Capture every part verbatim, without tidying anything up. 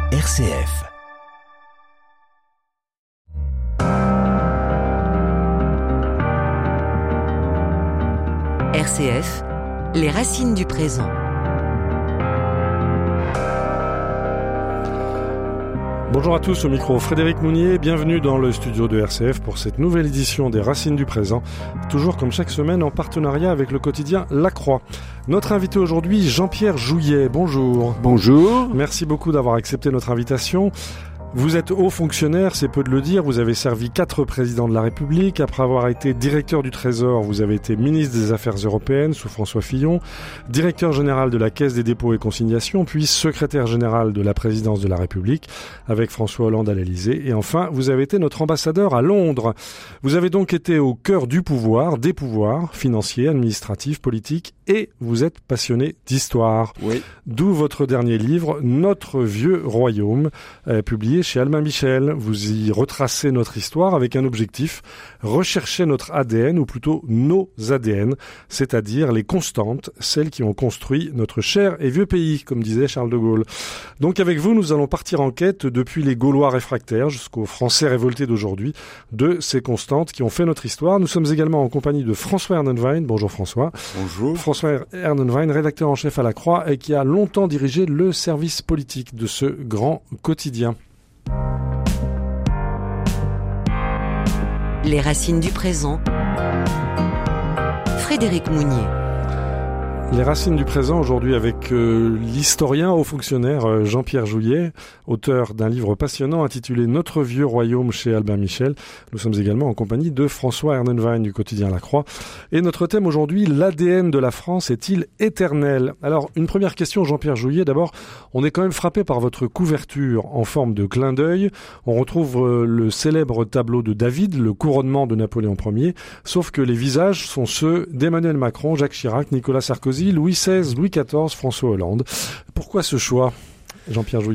R C F. R C F, les racines du présent. Bonjour à tous, au micro Frédéric Mounier, bienvenue dans le studio de R C F pour cette nouvelle édition des Racines du présent, toujours comme chaque semaine en partenariat avec le quotidien La Croix. Notre invité aujourd'hui, Jean-Pierre Jouyet, bonjour. Bonjour. Merci beaucoup d'avoir accepté notre invitation. Vous êtes haut fonctionnaire, c'est peu de le dire, vous avez servi quatre présidents de la République. Après avoir été directeur du Trésor, vous avez été ministre des Affaires européennes sous François Fillon, directeur général de la Caisse des dépôts et consignations, puis secrétaire général de la présidence de la République avec François Hollande à l'Élysée. Et enfin, vous avez été notre ambassadeur à Londres. Vous avez donc été au cœur du pouvoir, des pouvoirs financiers, administratifs, politiques, et vous êtes passionné d'histoire. Oui. D'où votre dernier livre, Notre vieux royaume, euh, publié chez Albin Michel. Vous y retracez notre histoire avec un objectif, rechercher notre A D N, ou plutôt nos A D N, c'est-à-dire les constantes, celles qui ont construit notre cher et vieux pays, comme disait Charles de Gaulle. Donc avec vous, nous allons partir en quête depuis les Gaulois réfractaires jusqu'aux Français révoltés d'aujourd'hui, de ces constantes qui ont fait notre histoire. Nous sommes également en compagnie de François Ernenwein. Bonjour François. Bonjour. François Ernenwein, rédacteur en chef à La Croix et qui a longtemps dirigé le service politique de ce grand quotidien. Les racines du présent. Frédéric Mounier. Les racines du présent aujourd'hui avec euh, l'historien haut fonctionnaire euh, Jean-Pierre Jouyet, auteur d'un livre passionnant intitulé Notre vieux royaume chez Albin Michel. Nous sommes également en compagnie de François Ernenwein du quotidien La Croix. Et notre thème aujourd'hui, l'A D N de la France est-il éternel ? Alors, une première question, Jean-Pierre Jouyet. D'abord, on est quand même frappé par votre couverture en forme de clin d'œil. On retrouve euh, le célèbre tableau de David, le couronnement de Napoléon Ier, sauf que les visages sont ceux d'Emmanuel Macron, Jacques Chirac, Nicolas Sarkozy, Louis seize, Louis quatorze, François Hollande. Pourquoi ce choix, Jean-Pierre Jouyet ?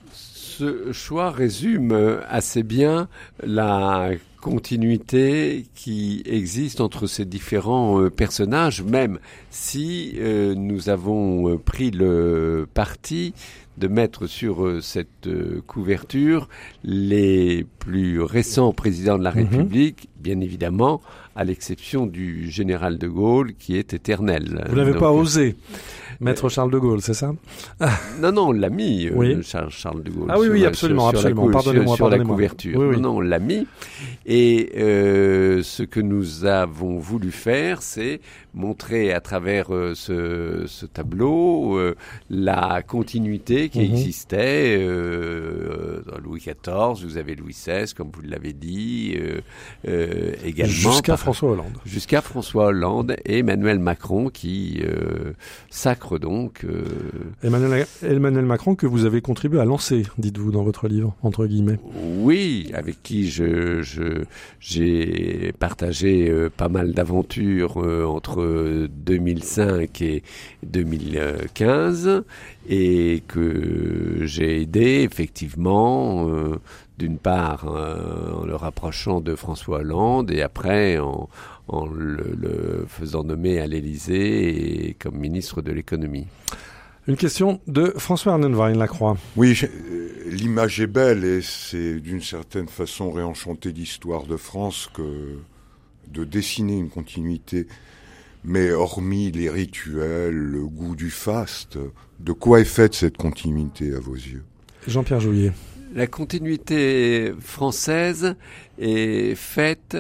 Ce choix résume assez bien la continuité qui existe entre ces différents euh, personnages, même si euh, nous avons euh, pris le parti de mettre sur euh, cette euh, couverture les plus récents présidents de la République, mmh. bien évidemment, à l'exception du général de Gaulle, qui est éternel. Vous n'avez Donc, pas osé mettre euh, Charles de Gaulle, c'est ça ? Non, non, on l'a mis, euh, oui. Charles, Charles de Gaulle. Ah oui, oui, la, absolument, sur, absolument. Sur la, pardonnez-moi, sur pardonnez-moi. la couverture. Oui, oui. Non, non, on l'a mis. Et euh, ce que nous avons voulu faire, c'est montrer à travers euh, ce, ce tableau euh, la continuité qui mmh. existait euh, dans Louis quatorze. Vous avez Louis seize, comme vous l'avez dit, euh, euh, également. Jusqu'à par, François Hollande. Jusqu'à François Hollande et Emmanuel Macron qui euh, sacre donc. Euh, Emmanuel, Emmanuel Macron que vous avez contribué à lancer, dites-vous dans votre livre, entre guillemets. Oui, avec qui je, je j'ai partagé euh, pas mal d'aventures euh, entre deux mille cinq et deux mille quinze et que j'ai aidé effectivement euh, d'une part euh, en le rapprochant de François Hollande et après en, en le, le faisant nommer à l'Élysée et comme ministre de l'économie. Une question de François Ernenwein, La Croix. Oui, je, euh, l'image est belle et c'est d'une certaine façon réenchanter l'histoire de France que de dessiner une continuité. Mais hormis les rituels, le goût du faste, de quoi est faite cette continuité à vos yeux ? Jean-Pierre Jouyet. La continuité française est faite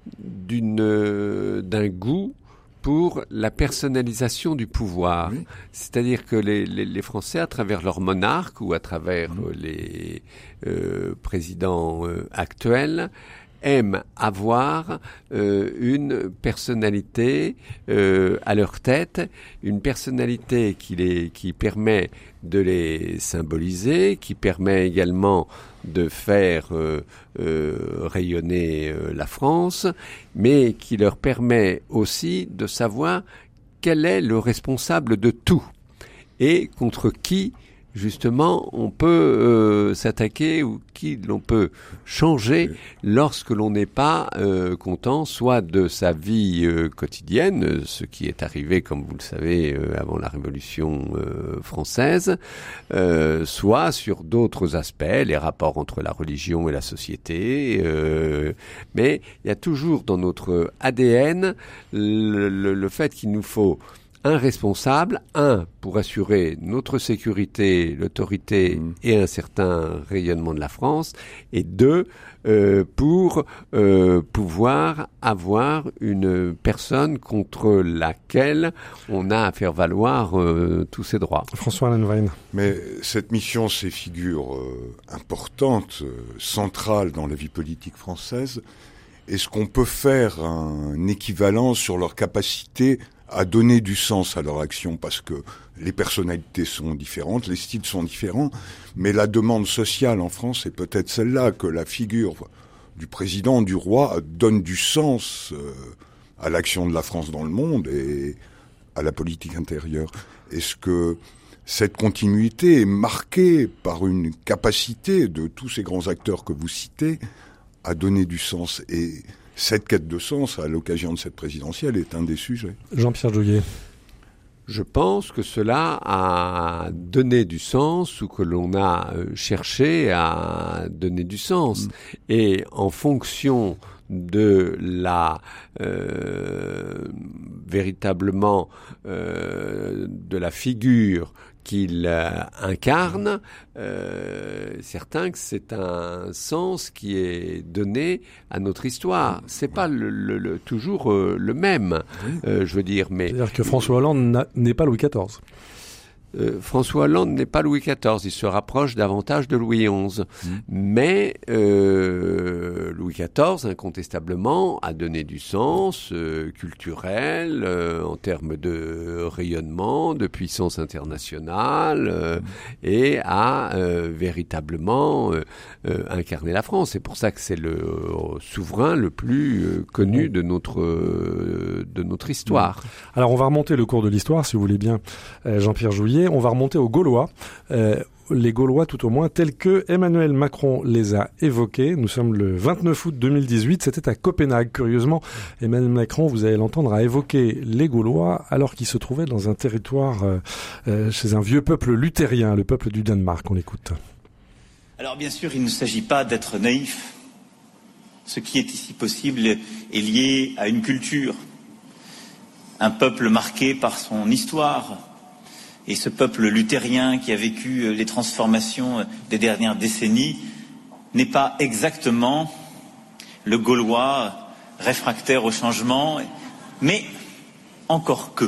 d'une, d'un goût pour la personnalisation du pouvoir. Oui. C'est-à-dire que les, les, les Français, à travers leur monarque ou à travers mmh. les euh, présidents euh, actuels, aiment avoir euh, une personnalité euh, à leur tête, une personnalité qui, les, qui permet de les symboliser, qui permet également de faire euh, euh, rayonner euh, la France, mais qui leur permet aussi de savoir quel est le responsable de tout et contre qui justement, on peut euh, s'attaquer ou qui l'on peut changer lorsque l'on n'est pas euh, content, soit de sa vie euh, quotidienne, ce qui est arrivé, comme vous le savez, euh, avant la Révolution euh, française, euh, soit sur d'autres aspects, les rapports entre la religion et la société. Euh, mais il y a toujours dans notre A D N le, le, le fait qu'il nous faut un responsable, un, pour assurer notre sécurité, l'autorité mmh. et un certain rayonnement de la France, et deux, euh, pour euh, pouvoir avoir une personne contre laquelle on a à faire valoir euh, tous ses droits. François Lannewein. Mais cette mission, ces figures euh, importantes, euh, centrales dans la vie politique française, est-ce qu'on peut faire un équivalent sur leur capacité à donner du sens à leur action, parce que les personnalités sont différentes, les styles sont différents, mais la demande sociale en France est peut-être celle-là, que la figure du président, du roi, donne du sens euh, à l'action de la France dans le monde et à la politique intérieure. Est-ce que cette continuité est marquée par une capacité de tous ces grands acteurs que vous citez à donner du sens ? Et cette quête de sens, à l'occasion de cette présidentielle, est un des sujets. Jean-Pierre Jouyet. Je pense que cela a donné du sens, ou que l'on a cherché à donner du sens. Mmh. Et en fonction de la euh, véritablement euh, de la figure qu'il euh, incarne, euh, certain que c'est un sens qui est donné à notre histoire. C'est pas le, le, le, toujours euh, le même, oui. euh, je veux dire. Mais c'est-à-dire que François Hollande n'est pas Louis quatorze. Euh, François Hollande n'est pas Louis quatorze, il se rapproche davantage de Louis onze. Mmh. Mais euh, Louis quatorze, incontestablement, a donné du sens euh, culturel, euh, en termes de rayonnement, de puissance internationale, euh, mmh. et a euh, véritablement euh, euh, incarné la France. C'est pour ça que c'est le euh, souverain le plus euh, connu mmh. de notre euh, de notre histoire. Mmh. Alors on va remonter le cours de l'histoire, si vous voulez bien, euh, Jean-Pierre Jouyet. On va remonter aux Gaulois, euh, les Gaulois tout au moins, tels que Emmanuel Macron les a évoqués. Nous sommes le vingt-neuf août deux mille dix-huit, c'était à Copenhague. Curieusement, Emmanuel Macron, vous allez l'entendre, a évoqué les Gaulois alors qu'ils se trouvaient dans un territoire, euh, euh, chez un vieux peuple luthérien, le peuple du Danemark. On l'écoute. Alors bien sûr, il ne s'agit pas d'être naïf. Ce qui est ici possible est lié à une culture, un peuple marqué par son histoire. Et ce peuple luthérien qui a vécu les transformations des dernières décennies n'est pas exactement le Gaulois réfractaire au changement, mais encore que.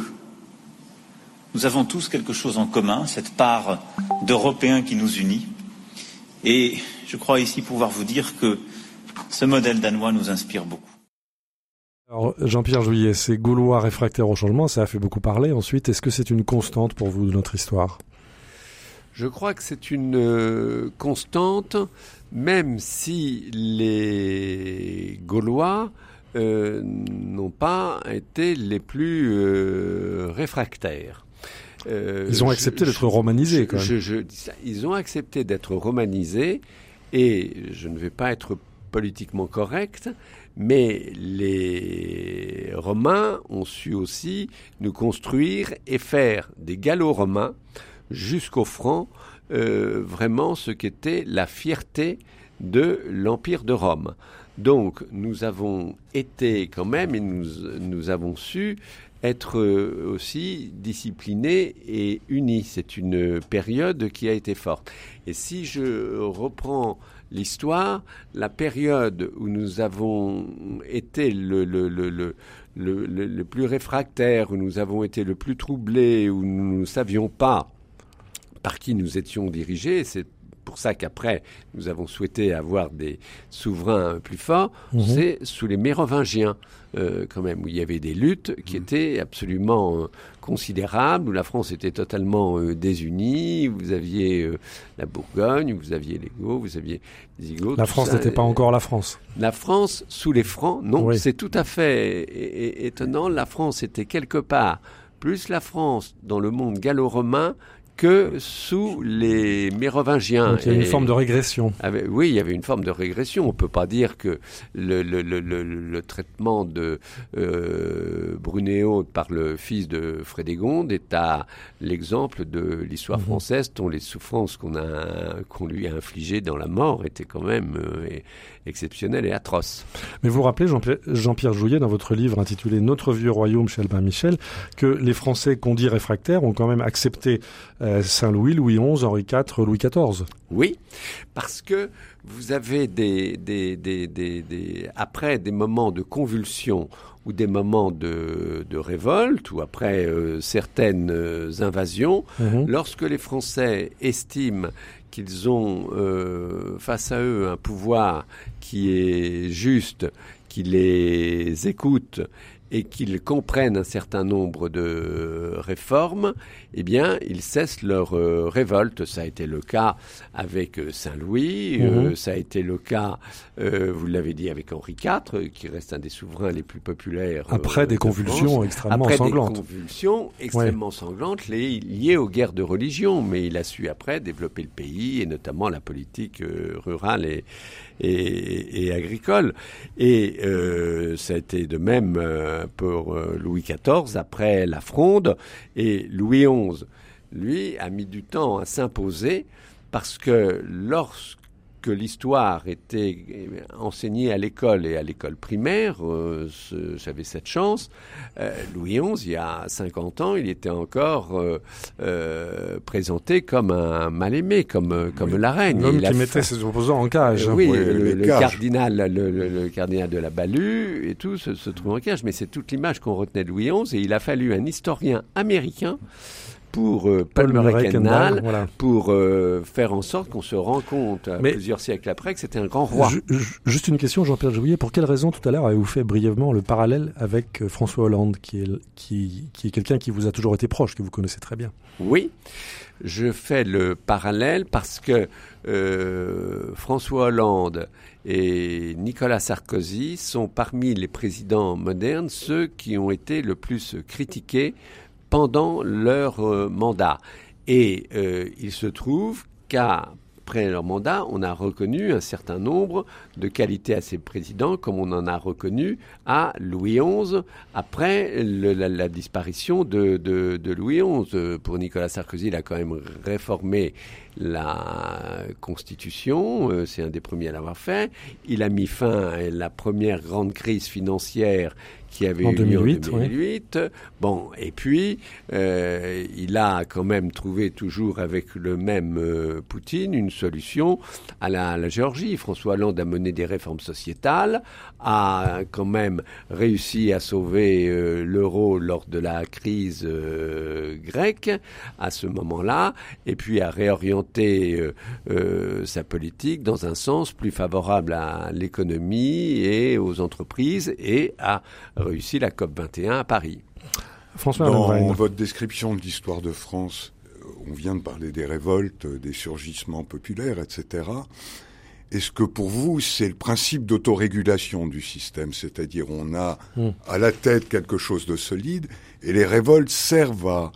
Nous avons tous quelque chose en commun, cette part d'Européens qui nous unit. Et je crois ici pouvoir vous dire que ce modèle danois nous inspire beaucoup. Alors, Jean-Pierre Jouyet, ces Gaulois réfractaires au changement, ça a fait beaucoup parler. Ensuite, est-ce que c'est une constante pour vous de notre histoire ? Je crois que c'est une euh, constante, même si les Gaulois euh, n'ont pas été les plus euh, réfractaires. Euh, ils ont accepté je, d'être je, romanisés, quand même. Je, je, je, ils ont accepté d'être romanisés, et je ne vais pas être politiquement correct, mais les Romains ont su aussi nous construire et faire des Gallo-Romains jusqu'au franc, euh, vraiment ce qu'était la fierté de l'Empire de Rome. Donc nous avons été quand même, et nous, nous avons su être aussi disciplinés et unis. C'est une période qui a été forte. Et si je reprends l'histoire, la période où nous avons été le, le, le, le, le, le, le plus réfractaire, où nous avons été le plus troublés, où nous ne savions pas par qui nous étions dirigés, c'est pour ça qu'après, nous avons souhaité avoir des souverains plus forts, mmh. c'est sous les Mérovingiens, euh, quand même, où il y avait des luttes qui mmh. étaient absolument euh, considérables, où la France était totalement euh, désunie, vous aviez euh, la Bourgogne, vous aviez les Gauls, vous aviez les Igaules. La France ça, n'était pas euh, encore la France. La France, sous les Francs, non, oui. c'est tout à fait é- é- étonnant. La France était quelque part, plus la France dans le monde gallo-romain, que sous les Mérovingiens. Donc il y a une Et forme de régression. Avec, oui, il y avait une forme de régression. On ne peut pas dire que le, le, le, le, le traitement de euh, Brunéhaut par le fils de Frédégonde est à l'exemple de l'histoire française, dont les souffrances qu'on a, qu'on lui a infligées dans la mort étaient quand même euh, exceptionnelles et atroces. Mais vous vous rappelez, Jean-Pierre, Jean-Pierre Jouyet, dans votre livre intitulé « Notre vieux royaume » chez Albin Michel, que les Français qu'on dit réfractaires ont quand même accepté euh, Saint-Louis, Louis onze, Henri quatre, Louis quatorze. Oui, parce que vous avez des, des, des, des, des, après des moments de convulsion ou des moments de, de révolte ou après euh, certaines euh, invasions, mmh. lorsque les Français estiment qu'ils ont euh, face à eux un pouvoir qui est juste, qui les écoute et qu'ils comprennent un certain nombre de réformes, eh bien, ils cessent leur euh, révolte. Ça a été le cas avec euh, Saint-Louis, mmh. euh, ça a été le cas, euh, vous l'avez dit, avec Henri quatre, qui reste un des souverains les plus populaires. Après euh, des convulsions France. extrêmement après sanglantes. Après des convulsions extrêmement ouais. sanglantes les, liées aux guerres de religion, mais il a su après développer le pays, et notamment la politique euh, rurale et, et, et agricole. Et euh, ça a été de même euh, pour euh, Louis quatorze, après la Fronde, et Louis onze, lui, a mis du temps à s'imposer parce que lorsque l'histoire était enseignée à l'école et à l'école primaire, euh, ce, j'avais cette chance, euh, Louis onze, il y a cinquante ans, il était encore euh, euh, présenté comme un mal-aimé, comme, comme oui. la reine. L'homme il qui a mettait fait... ses opposants en cage. Euh, oui, oui, le, le, cages. cardinal, le, le, le cardinal de la Balue et tout se, se trouve en cage, mais c'est toute l'image qu'on retenait de Louis onze, et il a fallu un historien américain pour euh, Paul Murray Kendall, voilà. pour euh, faire en sorte qu'on se rend compte, euh, plusieurs siècles après, que c'était un grand roi. Je, je, juste une question, Jean-Pierre Jouyet. Pour quelle raison, tout à l'heure, avez-vous fait brièvement le parallèle avec euh, François Hollande, qui est, qui, qui est quelqu'un qui vous a toujours été proche, que vous connaissez très bien? Oui, je fais le parallèle parce que euh, François Hollande et Nicolas Sarkozy sont parmi les présidents modernes ceux qui ont été le plus critiqués pendant leur euh, mandat. Et euh, il se trouve qu'après leur mandat, on a reconnu un certain nombre de qualités à ces présidents, comme on en a reconnu à Louis onze, après le, la, la disparition de, de, de Louis onze. Pour Nicolas Sarkozy, il a quand même réformé la Constitution, euh, c'est un des premiers à l'avoir fait. Il a mis fin à la première grande crise financière qui avait en eu deux mille huit, lieu en deux mille huit. Oui. Bon, et puis, euh, il a quand même trouvé toujours avec le même euh, Poutine une solution à la, à la Géorgie. François Hollande a mené des réformes sociétales, a quand même réussi à sauver euh, l'euro lors de la crise euh, grecque à ce moment-là, et puis a réorienté euh, euh, sa politique dans un sens plus favorable à l'économie et aux entreprises, et a réussi la COP vingt et un à Paris. François Dans Lebrun. votre description de l'histoire de France, on vient de parler des révoltes, des surgissements populaires, et cetera. Est-ce que pour vous, c'est le principe d'autorégulation du système? C'est-à-dire, on a mmh. à la tête quelque chose de solide, et les révoltes servent à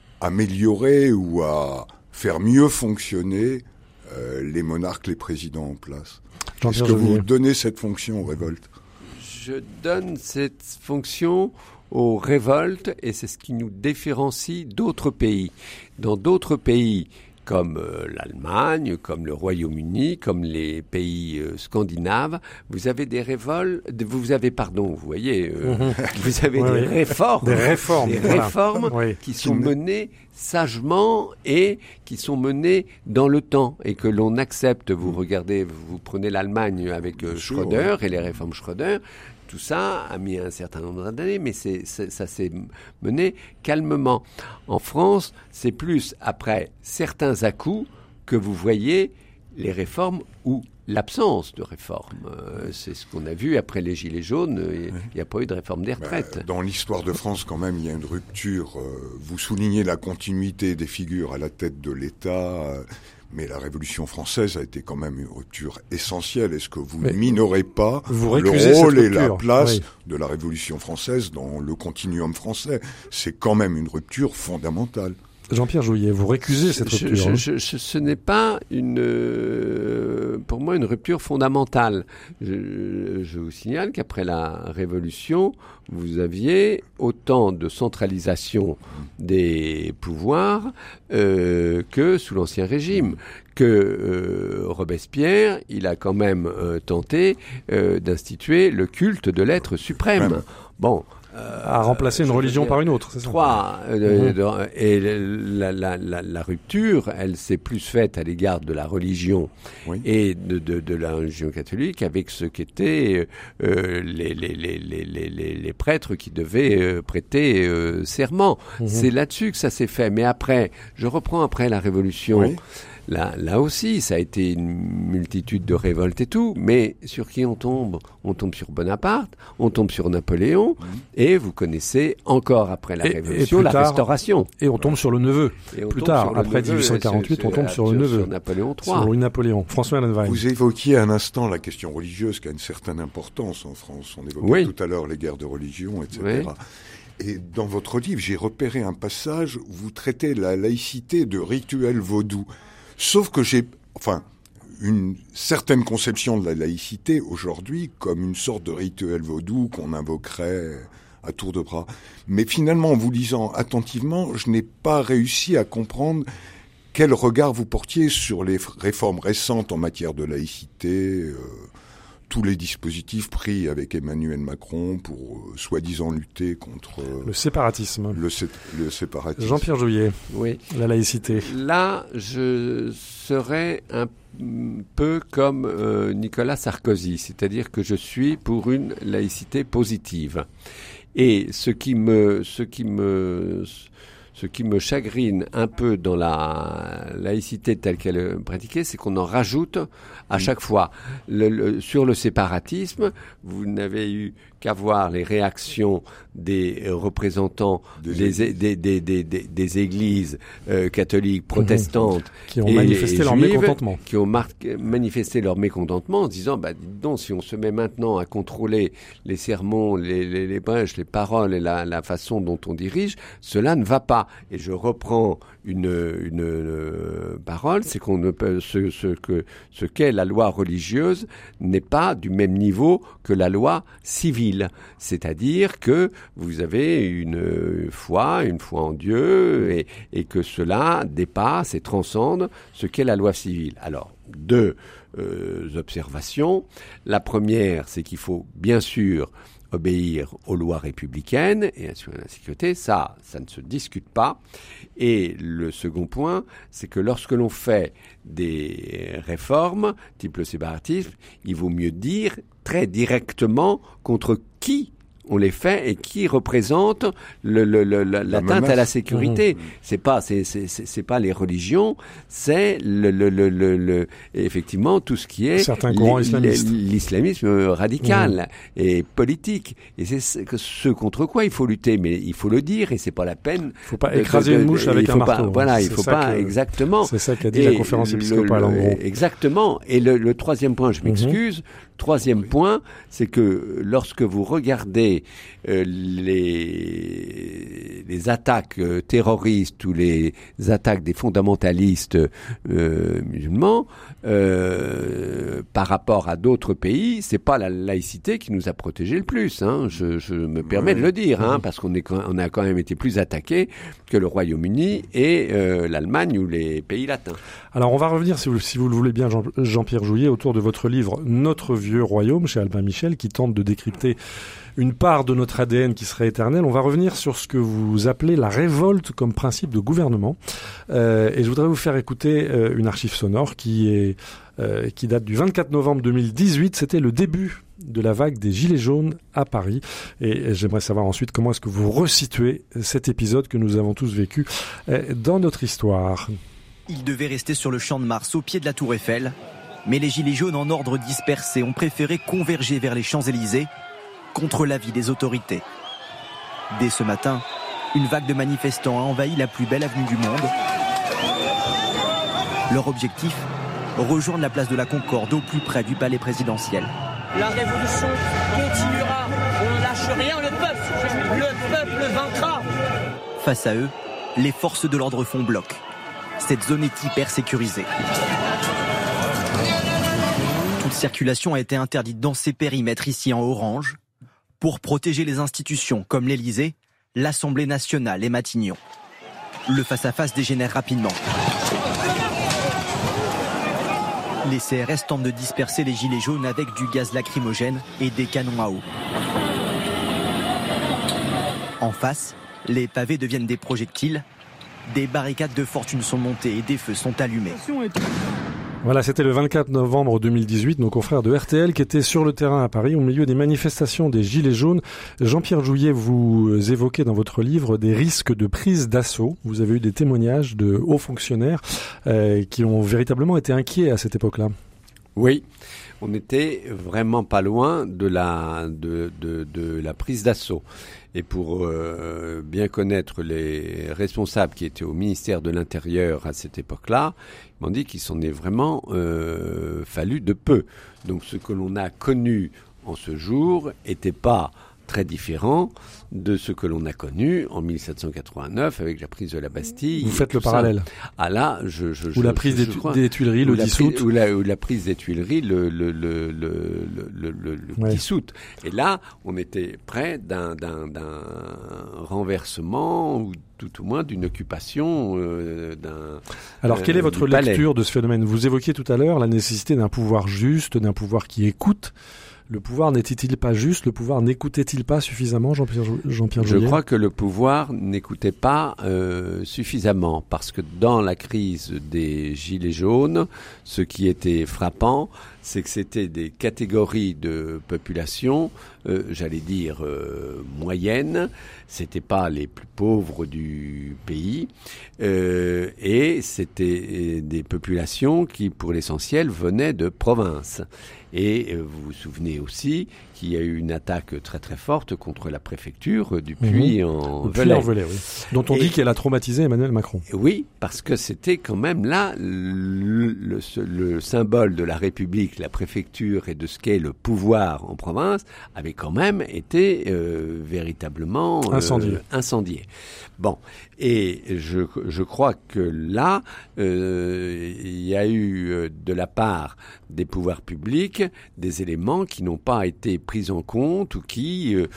améliorer ou à faire mieux fonctionner euh, les monarques, les présidents en place. Est-ce que vous donnez cette fonction aux révoltes? Je donne cette fonction aux révoltes, et c'est ce qui nous différencie d'autres pays. Dans d'autres pays, comme euh, l'Allemagne, comme le Royaume-Uni, comme les pays euh, scandinaves, vous avez des révoltes, vous avez, pardon, vous voyez, euh, mmh. vous avez oui, des, oui. Réformes, des réformes, des voilà. réformes oui. qui sont menées sagement et qui sont menées dans le temps et que l'on accepte. Vous regardez, vous prenez l'Allemagne avec euh, Schröder et les réformes Schröder. Tout ça a mis un certain nombre d'années, mais c'est, c'est, ça s'est mené calmement. En France, c'est plus après certains à-coups que vous voyez les réformes ou l'absence de réforme. Euh, c'est ce qu'on a vu après les Gilets jaunes. Il n'y oui. a pas eu de réforme des retraites. Bah, dans l'histoire de France, quand même, il y a une rupture. Euh, vous soulignez la continuité des figures à la tête de l'État. Euh, Mais la Révolution française a été quand même une rupture essentielle. Est-ce que vous ne minorez pas vous le rôle et la place oui. de la Révolution française dans le continuum français? C'est quand même une rupture fondamentale. Jean-Pierre Jouyet, vous récusez cette rupture. Je, hein. je, je, ce n'est pas une, euh, pour moi une rupture fondamentale. Je, je vous signale qu'après la Révolution, vous aviez autant de centralisation des pouvoirs euh, que sous l'Ancien Régime. Que euh, Robespierre, il a quand même euh, tenté euh, d'instituer le culte de l'être suprême. Même. Bon. Euh, à remplacer une religion dire, par une autre, c'est ça? Trois. Euh, mmh. Et la, la, la, la rupture, elle s'est plus faite à l'égard de la religion oui. et de, de, de la religion catholique avec ce qu'étaient euh, les, les, les, les, les, les prêtres qui devaient euh, prêter euh, serment. Mmh. C'est là-dessus que ça s'est fait. Mais après, je reprends après la Révolution. Oui. Là, là aussi, ça a été une multitude de révoltes et tout, mais sur qui on tombe? On tombe sur Bonaparte, on tombe sur Napoléon, mmh. et vous connaissez encore après la et, Révolution et la tard, Restauration. Et on tombe sur le neveu. Plus tard, après neveu, dix-huit cent quarante-huit, on tombe sur, sur le neveu. Sur Napoléon trois. Sur Louis Napoléon. François Lannewein. Vous évoquiez un instant la question religieuse qui a une certaine importance en France. On évoquait oui. tout à l'heure les guerres de religion, et cetera. Oui. Et dans votre livre, j'ai repéré un passage où vous traitez la laïcité de rituel vaudou. Sauf que j'ai, enfin, une certaine conception de la laïcité aujourd'hui comme une sorte de rituel vaudou qu'on invoquerait à tour de bras. Mais finalement, en vous lisant attentivement, je n'ai pas réussi à comprendre quel regard vous portiez sur les réformes récentes en matière de laïcité, euh, tous les dispositifs pris avec Emmanuel Macron pour euh, soi-disant lutter contre euh, le séparatisme. Le, sé- le séparatisme. Jean-Pierre Jouyet, oui. La laïcité. Là, je serais un peu comme euh, Nicolas Sarkozy, c'est-à-dire que je suis pour une laïcité positive. Et ce qui me, ce qui me, ce qui me chagrine un peu dans la laïcité telle qu'elle est pratiquée, c'est qu'on en rajoute à chaque fois. Le, le, sur le séparatisme, vous n'avez eu qu'à voir les réactions des représentants des, des, des, des, des, des, des églises euh, catholiques, protestantes, mmh. qui ont manifesté leur juives, mécontentement. Qui ont marqué, manifesté leur mécontentement en se disant, bah, dis donc, si on se met maintenant à contrôler les sermons, les, les, les brèches, les paroles et la, la façon dont on dirige, cela ne va pas. Et je reprends une, une, une parole, c'est qu'on ne peut, ce, ce que, ce qu'est la loi religieuse n'est pas du même niveau que la loi civile. C'est-à-dire que vous avez une foi, une foi en Dieu, et, et que cela dépasse et transcende ce qu'est la loi civile. Alors, deux euh, observations. La première, c'est qu'il faut bien sûr obéir aux lois républicaines et assurer la sécurité, ça, ça ne se discute pas. Et le second point, c'est que lorsque l'on fait des réformes, type le séparatisme, il vaut mieux dire très directement contre qui on les fait et qui représente le, le, le, la, l'atteinte à la sécurité. Mmh. C'est pas, c'est, c'est, c'est, c'est pas les religions, c'est le, le, le, le, le effectivement tout ce qui est certains courants islamistes, l'islamisme radical mmh. et politique. Et c'est ce contre quoi il faut lutter, mais il faut le dire et c'est pas la peine. Il faut pas de, écraser de, de, une mouche avec un marteau. Pas, voilà, c'est il faut pas que, exactement. C'est ça qu'a dit et la conférence épiscopale en gros. Exactement. Et le, le troisième point, je m'excuse. Mmh. Troisième point, c'est que lorsque vous regardez euh, les, les attaques euh, terroristes ou les attaques des fondamentalistes euh, musulmans euh, par rapport à d'autres pays, c'est pas la laïcité qui nous a protégés le plus. Hein. Je, je me permets de le dire, hein, parce qu'on est, on a quand même été plus attaqués que le Royaume-Uni et euh, l'Allemagne ou les pays latins. Alors on va revenir, si vous, si vous le voulez bien, Jean, Jean-Pierre Jouyet, autour de votre livre Notre vieux royaume chez Albin Michel, qui tente de décrypter une part de notre A D N qui serait éternelle. On va revenir sur ce que vous appelez la révolte comme principe de gouvernement. Euh, et je voudrais vous faire écouter euh, une archive sonore qui est euh, qui date du vingt-quatre novembre deux mille dix-huit. C'était le début de la vague des Gilets jaunes à Paris. Et j'aimerais savoir ensuite comment est-ce que vous resituez cet épisode que nous avons tous vécu euh, dans notre histoire. Il devait rester sur le champ de Mars, au pied de la Tour Eiffel. Mais les Gilets jaunes en ordre dispersé ont préféré converger vers les Champs-Élysées contre l'avis des autorités. Dès ce matin, une vague de manifestants a envahi la plus belle avenue du monde. Leur objectif, rejoindre la place de la Concorde au plus près du palais présidentiel. La révolution continuera, on ne lâche rien, le peuple, le peuple vaincra. Face à eux, les forces de l'ordre font bloc. Cette zone est hyper sécurisée. Toute circulation a été interdite dans ces périmètres ici en orange pour protéger les institutions comme l'Élysée, l'Assemblée nationale et Matignon. Le face-à-face dégénère rapidement. Les C R S tentent de disperser les gilets jaunes avec du gaz lacrymogène et des canons à eau. En face, les pavés deviennent des projectiles. Des barricades de fortune sont montées et des feux sont allumés. Voilà, c'était le vingt-quatre novembre deux mille dix-huit, nos confrères de R T L qui étaient sur le terrain à Paris au milieu des manifestations des Gilets jaunes. Jean-Pierre Jouyet, vous évoquez dans votre livre des risques de prise d'assaut. Vous avez eu des témoignages de hauts fonctionnaires euh, qui ont véritablement été inquiets à cette époque-là. Oui, on était vraiment pas loin de la, de, de, de la prise d'assaut. Et pour euh, bien connaître les responsables qui étaient au ministère de l'Intérieur à cette époque-là, ils m'ont dit qu'il s'en est vraiment euh, fallu de peu. Donc ce que l'on a connu en ce jour n'était pas très différent de ce que l'on a connu en mille sept cent quatre-vingt-neuf avec la prise de la Bastille. Vous faites le parallèle. Ah là, je, je, ou la prise je, des, je crois, des Tuileries le dix août. Ou la, ou la prise des Tuileries le, le, le, le, le, le, le ouais. dix août. Et là, on était près d'un, d'un, d'un renversement ou tout au moins d'une occupation euh, d'un. Alors, euh, quelle est votre lecture de ce phénomène ? Vous évoquiez tout à l'heure la nécessité d'un pouvoir juste, d'un pouvoir qui écoute. Le pouvoir n'était-il pas juste ? Le pouvoir n'écoutait-il pas suffisamment, Jean-Pierre, Jean-Pierre Jouyet ? Je crois que le pouvoir n'écoutait pas euh, suffisamment, parce que dans la crise des Gilets jaunes, ce qui était frappant, c'est que c'était des catégories de population, euh, j'allais dire euh, moyennes, c'était pas les plus pauvres du pays, euh, et c'était des populations qui, pour l'essentiel, venaient de province. Et euh, vous vous souvenez aussi qu'il y a eu une attaque très très forte contre la préfecture du Puy mmh. en Velay. En Velay, oui. Dont on et, dit qu'elle a traumatisé Emmanuel Macron. Oui, parce que c'était quand même là le, le, le symbole de la République, la préfecture et de ce qu'est le pouvoir en province avait quand même été euh, véritablement euh, incendié. incendié. Bon, et je, je crois que là, euh, il y a eu euh, de la part des pouvoirs publics des éléments qui n'ont pas été pris en compte ou qui euh,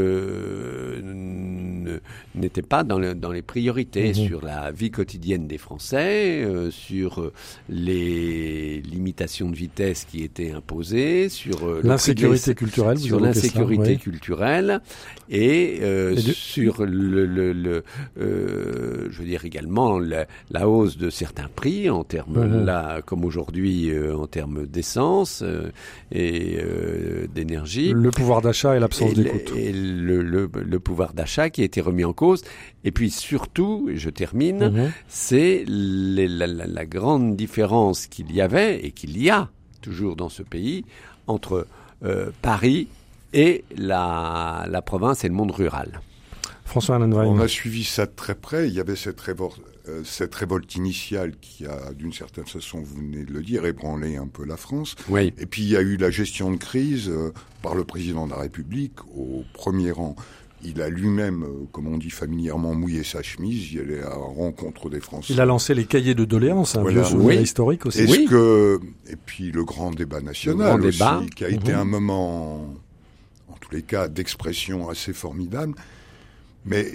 euh, n'étaient pas dans, le, dans les priorités mmh. sur la vie quotidienne des Français, euh, sur les limitations de vitesse qui étaient imposées, sur euh, l'insécurité les, culturelle, sur l'insécurité ça, oui. culturelle et, euh, et de... sur le, le, le euh, je veux dire également la, la hausse de certains prix en termes mmh. là comme aujourd'hui euh, en termes d'essence euh, et euh, d'énergie. Le pouvoir d'achat et l'absence et d'écoute. Le, et le, le, le pouvoir d'achat qui a été remis en cause. Et puis surtout, et je termine, mmh. c'est les, la, la, la grande différence qu'il y avait et qu'il y a toujours dans ce pays entre euh, Paris et la, la province et le monde rural. François Alenwein. On a suivi ça de très près. Il y avait cette révolte, euh, cette révolte initiale qui a, d'une certaine façon, vous venez de le dire, ébranlé un peu la France. Oui. Et puis il y a eu la gestion de crise euh, par le président de la République au premier rang. Il a lui-même, euh, comme on dit familièrement, mouillé sa chemise. Il allait à la rencontre des Français. Il a lancé les cahiers de doléances, un voilà. vieux souvenir oui. historique aussi. Est-ce oui. que et puis le grand débat national grand aussi, débat. qui a été mmh. un moment, en tous les cas, d'expression assez formidable. Mais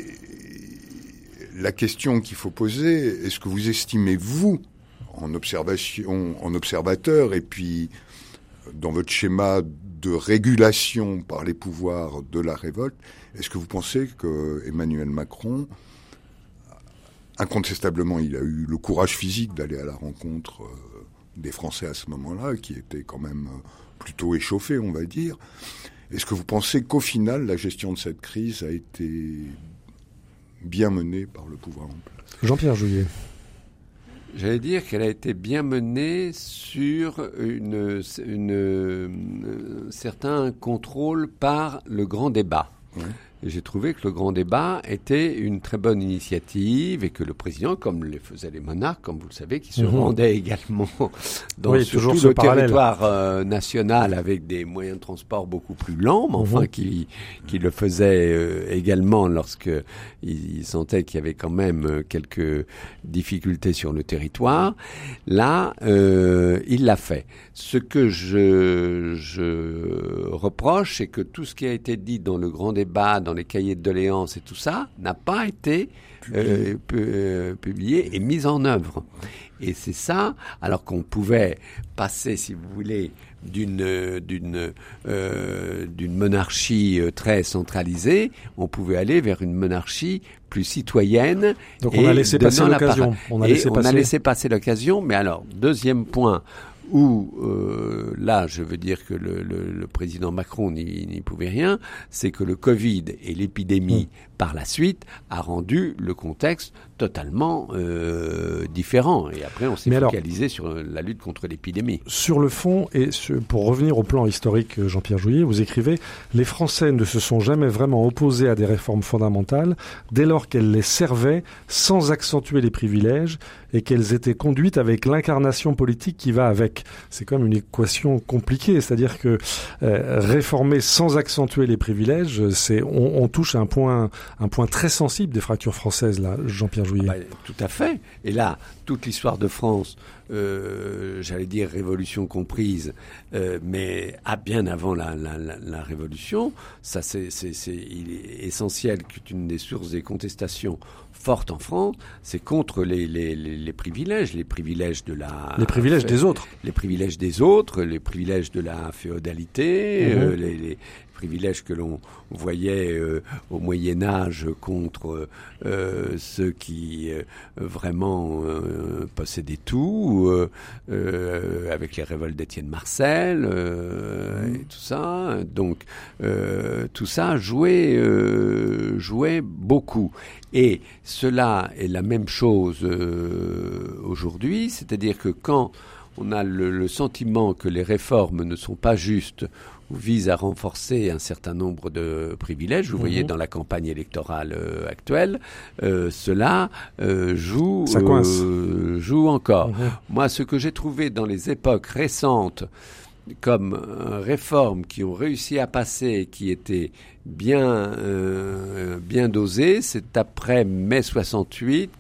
la question qu'il faut poser, est-ce que vous estimez, vous, en observation, en observateur, et puis dans votre schéma de régulation par les pouvoirs de la révolte, est-ce que vous pensez que Emmanuel Macron, incontestablement, il a eu le courage physique d'aller à la rencontre des Français à ce moment-là, qui étaient quand même plutôt échauffés, on va dire. Est-ce que vous pensez qu'au final, la gestion de cette crise a été bien menée par le pouvoir en place ? Jean-Pierre Jouyet. J'allais dire qu'elle a été bien menée sur une, une, un certain contrôle par le grand débat. Ouais. j'ai trouvé que le grand débat était une très bonne initiative et que le président, comme le faisaient les monarques, comme vous le savez, qui se mmh. rendaient également dans oui, sur tout le territoire euh, national avec des moyens de transport beaucoup plus lents, mais enfin mmh. qui, qui le faisaient euh, également lorsque ils sentaient qu'il y avait quand même quelques difficultés sur le territoire. Là, euh, il l'a fait. Ce que je, je reproche, c'est que tout ce qui a été dit dans le grand débat, dans les cahiers de doléances et tout ça, n'a pas été euh, pu, euh, publié et mis en œuvre. Et c'est ça, alors qu'on pouvait passer, si vous voulez, d'une d'une euh, d'une monarchie très centralisée, on pouvait aller vers une monarchie plus citoyenne. Donc on a laissé passer l'occasion. On a laissé et passer. on a laissé passer l'occasion. Mais alors, deuxième point où euh, là, je veux dire que le, le, le président Macron n'y, n'y pouvait rien, c'est que le Covid et l'épidémie mmh. par la suite a rendu le contexte totalement euh, différent. Et après, on s'est Mais focalisé alors, sur la lutte contre l'épidémie. Sur le fond, et sur, pour revenir au plan historique, Jean-Pierre Jouyet, vous écrivez « Les Français ne se sont jamais vraiment opposés à des réformes fondamentales dès lors qu'elles les servaient sans accentuer les privilèges et qu'elles étaient conduites avec l'incarnation politique qui va avec. » C'est quand même une équation compliquée, c'est-à-dire que euh, réformer sans accentuer les privilèges, c'est on, on touche un point, un point très sensible des fractures françaises, là, Jean-Pierre Jouyet. Bah, tout à fait. Et là, toute l'histoire de France, euh, j'allais dire révolution comprise, euh, mais à bien avant la, la, la, la révolution, ça c'est, c'est, c'est il est essentiel qu'une des sources des contestations fortes en France, c'est contre les, les, les, les privilèges, les privilèges de la... Les privilèges fait, des autres. Les privilèges des autres, les privilèges de la féodalité, mmh. euh, les, les privilèges que l'on voyait euh, au Moyen-Âge contre euh, ceux qui euh, vraiment euh, possédaient tout, euh, euh, avec les révoltes d'Étienne Marcel euh, mmh. et tout ça. Donc, euh, tout ça jouait, euh, jouait beaucoup. Et cela est la même chose euh, aujourd'hui, c'est-à-dire que quand on a le, le sentiment que les réformes ne sont pas justes ou visent à renforcer un certain nombre de privilèges, vous mmh. voyez dans la campagne électorale euh, actuelle, euh, cela euh, joue, Ça coince. Euh, joue encore. Mmh. Moi, ce que j'ai trouvé dans les époques récentes comme euh, réformes qui ont réussi à passer, qui étaient bien, euh, bien dosées, c'est après mai soixante-huit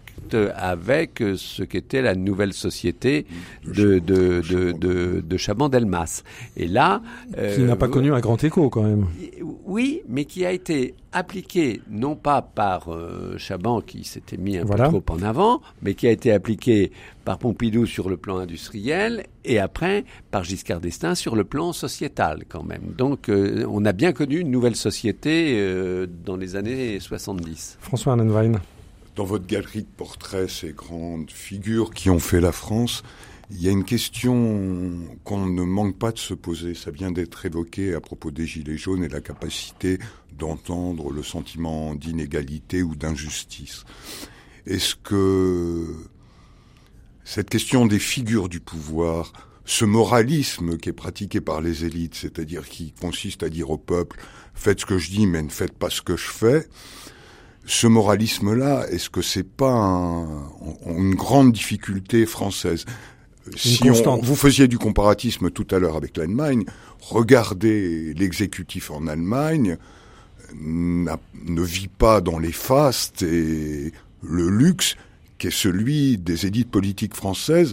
avec ce qu'était la nouvelle société de, de, de, de, de Chaban-Delmas. Et là... Euh, qui n'a pas connu un grand écho, quand même. Oui, mais qui a été appliqué, non pas par euh, Chaban, qui s'était mis un voilà. peu trop en avant, mais qui a été appliqué par Pompidou sur le plan industriel, et après par Giscard d'Estaing sur le plan sociétal, quand même. Donc, euh, on a bien connu une nouvelle société euh, dans les années soixante-dix. François Arnenwein. Dans votre galerie de portraits, ces grandes figures qui ont fait la France, il y a une question qu'on ne manque pas de se poser. Ça vient d'être évoqué à propos des Gilets jaunes et la capacité d'entendre le sentiment d'inégalité ou d'injustice. Est-ce que cette question des figures du pouvoir, ce moralisme qui est pratiqué par les élites, c'est-à-dire qui consiste à dire au peuple « faites ce que je dis, mais ne faites pas ce que je fais », ce moralisme-là, est-ce que c'est pas un, une grande difficulté française ? Si on, vous faisiez du comparatisme tout à l'heure avec l'Allemagne, regardez l'exécutif en Allemagne, ne vit pas dans les fastes et le luxe qui est celui des élites politiques françaises.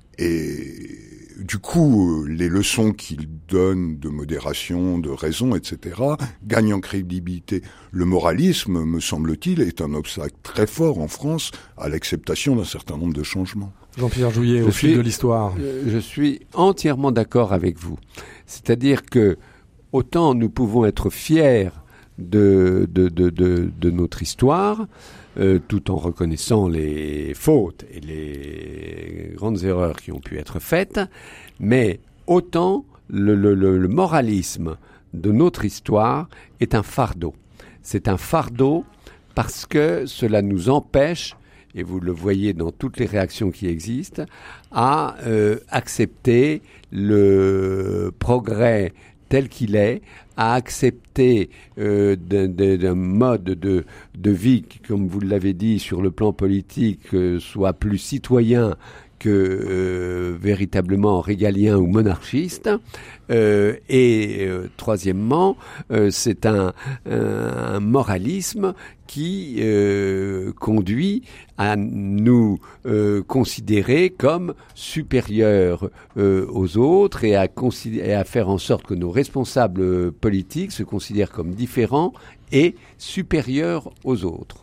Et du coup, les leçons qu'il donne de modération, de raison, et cetera, gagnent en crédibilité. Le moralisme, me semble-t-il, est un obstacle très fort en France à l'acceptation d'un certain nombre de changements. Jean-Pierre Jouyet, au fil de l'histoire. Je suis entièrement d'accord avec vous. C'est-à-dire que autant nous pouvons être fiers de, de, de, de, de notre histoire, Euh, tout en reconnaissant les fautes et les grandes erreurs qui ont pu être faites, mais autant le, le, le, le moralisme de notre histoire est un fardeau. C'est un fardeau parce que cela nous empêche, et vous le voyez dans toutes les réactions qui existent, à euh, accepter le progrès tel qu'il est, à accepter euh, d'un, d'un mode de, de vie qui, comme vous l'avez dit, sur le plan politique, euh, soit plus citoyen que euh, véritablement régalien ou monarchiste. Euh, et euh, troisièmement, euh, c'est un, un, un moralisme qui euh, conduit à nous euh, considérer comme supérieurs euh, aux autres et à, considé- et à faire en sorte que nos responsables politiques se considèrent comme différents et supérieurs aux autres.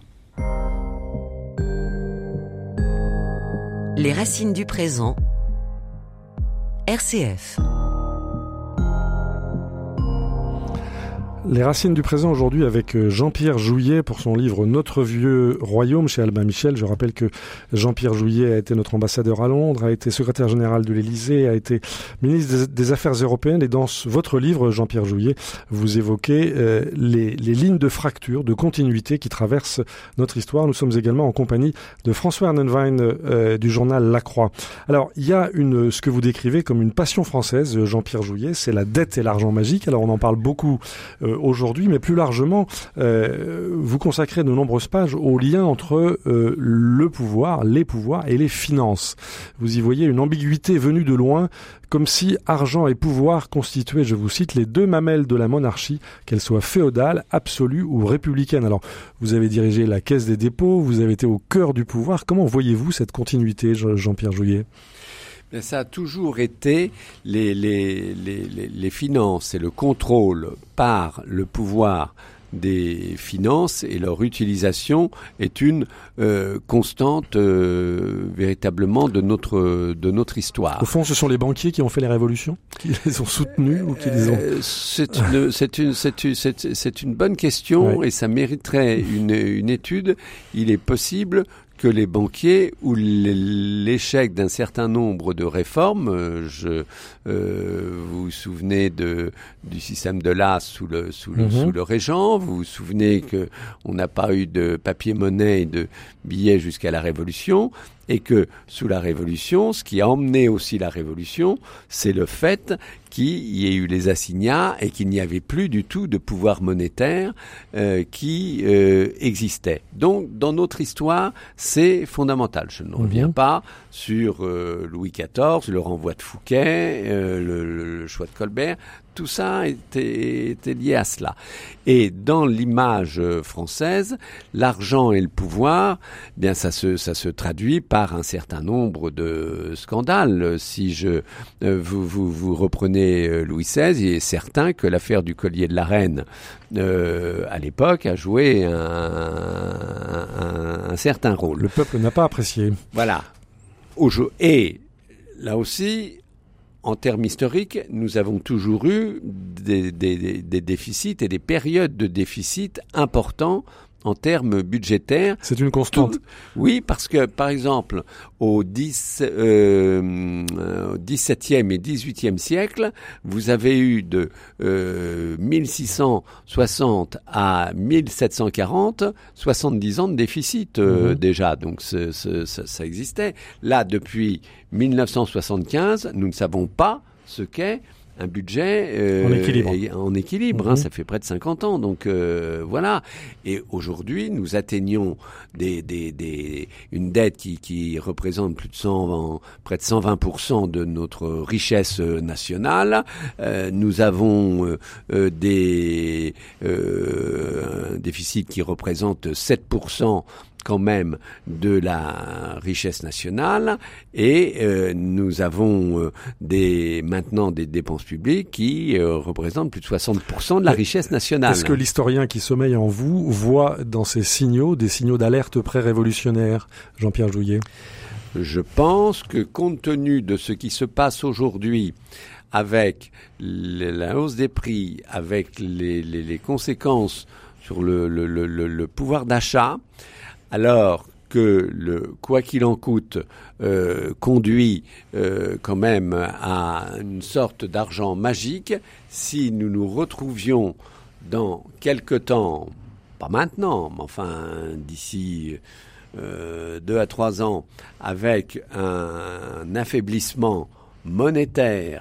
Les racines du présent. R C F. Les racines du présent aujourd'hui avec Jean-Pierre Jouyet pour son livre Notre vieux royaume chez Albin Michel. Je rappelle que Jean-Pierre Jouyet a été notre ambassadeur à Londres, a été secrétaire général de l'Élysée, a été ministre des Affaires européennes et dans votre livre, Jean-Pierre Jouyet, vous évoquez euh, les, les lignes de fracture, de continuité qui traversent notre histoire. Nous sommes également en compagnie de François Ernenwein euh, du journal La Croix. Alors, il y a une, ce que vous décrivez comme une passion française, Jean-Pierre Jouyet, c'est la dette et l'argent magique. Alors, on en parle beaucoup euh, aujourd'hui, mais plus largement, euh, vous consacrez de nombreuses pages au lien entre euh, le pouvoir, les pouvoirs et les finances. Vous y voyez une ambiguïté venue de loin, comme si argent et pouvoir constituaient, je vous cite, les deux mamelles de la monarchie, qu'elle soit féodale, absolue ou républicaine. Alors, vous avez dirigé la Caisse des dépôts, vous avez été au cœur du pouvoir. Comment voyez-vous cette continuité, Jean-Pierre Jouyet ? Mais ça a toujours été les, les, les, les, les finances et le contrôle par le pouvoir des finances et leur utilisation est une euh, constante euh, véritablement de notre de notre histoire. Au fond, ce sont les banquiers qui ont fait les révolutions, qui les ont soutenues ou qui les ont. Euh, c'est une c'est une c'est une c'est, c'est une bonne question ouais. Et ça mériterait une une étude. Il est possible que les banquiers ou l'échec d'un certain nombre de réformes, je, euh, vous vous souvenez de, du système de l'As sous le, sous le, mm-hmm. sous le Régent, vous vous souvenez que on n'a pas eu de papier-monnaie et de billets jusqu'à la Révolution, et que sous la Révolution, ce qui a emmené aussi la Révolution, c'est le fait qu'il y ait eu les assignats et qu'il n'y avait plus du tout de pouvoir monétaire euh, qui euh, existait. Donc, dans notre histoire, c'est fondamental. Je ne reviens mmh. pas sur euh, Louis quatorze, le renvoi de Fouquet, euh, le, le choix de Colbert. Tout ça était, était lié à cela. Et dans l'image française, l'argent et le pouvoir, eh bien ça se ça se traduit par un certain nombre de scandales. Si je euh, vous, vous vous reprenez Louis seize, il est certain que l'affaire du collier de la reine euh, à l'époque a joué un, un, un certain rôle. Le peuple n'a pas apprécié. Voilà. Et là aussi, en termes historiques, nous avons toujours eu des, des, des déficits et des périodes de déficit importants en termes budgétaires. C'est une constante. Tout, oui, parce que, par exemple, au dix, euh, dix-septième et dix-huitième siècle, vous avez eu de euh, mille six cent soixante à mille sept cent quarante, soixante-dix ans de déficit euh, mmh. déjà. Donc, ce, ce, ça, ça existait. Là, depuis mille neuf cent soixante-quinze, nous ne savons pas ce qu'est un budget euh, en équilibre, en équilibre mmh. hein, ça fait près de cinquante ans, donc euh, voilà. Et aujourd'hui, nous atteignons des, des, des, une dette qui, qui représente plus de cent, près de cent vingt pour cent de notre richesse nationale. Euh, nous avons euh, des euh, un déficit qui représente sept pour cent quand même de la richesse nationale, et euh, nous avons euh, des maintenant des dépenses publiques qui euh, représentent plus de soixante pour cent de la richesse nationale. Est-ce que l'historien qui sommeille en vous voit dans ces signaux des signaux d'alerte pré-révolutionnaires, Jean-Pierre Jouyet ? Je pense que compte tenu de ce qui se passe aujourd'hui, avec la hausse des prix, avec les, les, les conséquences sur le, le, le, le pouvoir d'achat, alors que le quoi qu'il en coûte euh, conduit euh, quand même à une sorte d'argent magique, si nous nous retrouvions dans quelque temps, pas maintenant, mais enfin d'ici euh, deux à trois ans, avec un, un affaiblissement monétaire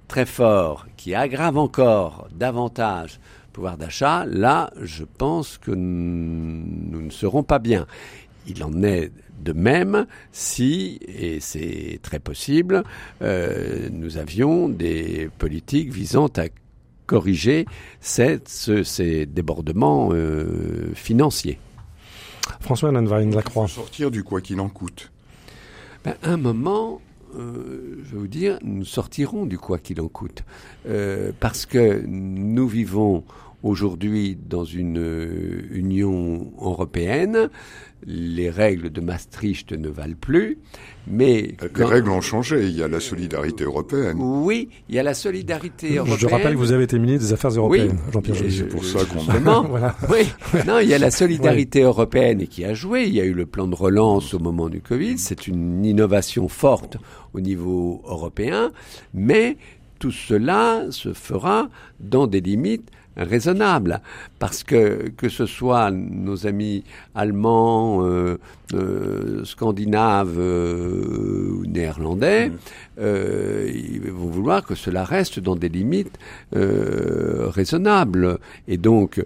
très fort qui aggrave encore davantage le pouvoir d'achat, là, je pense que nous ne serons pas bien. Il en est de même si, et c'est très possible, euh, nous avions des politiques visant à corriger cette, ce, ces débordements euh, financiers. François Lannewein-Lacroix. Il faut sortir du quoi qu'il en coûte. Ben, un moment, euh, je vais vous dire, nous sortirons du quoi qu'il en coûte. Euh, parce que nous vivons aujourd'hui dans une euh, Union européenne. Les règles de Maastricht ne valent plus, mais... Les quand... règles ont changé, il y a la solidarité européenne. Oui, il y a la solidarité européenne. Je rappelle que vous avez été ministre des Affaires européennes, oui, Jean-Pierre Jouyet. C'est pour ça qu'on... voilà. Oui, non, il y a la solidarité oui. européenne qui a joué. Il y a eu le plan de relance au moment du Covid. C'est une innovation forte au niveau européen, mais tout cela se fera dans des limites raisonnable, parce que que ce soit nos amis allemands, euh, euh, scandinaves euh, ou néerlandais, euh, ils vont vouloir que cela reste dans des limites euh, raisonnables. Et donc,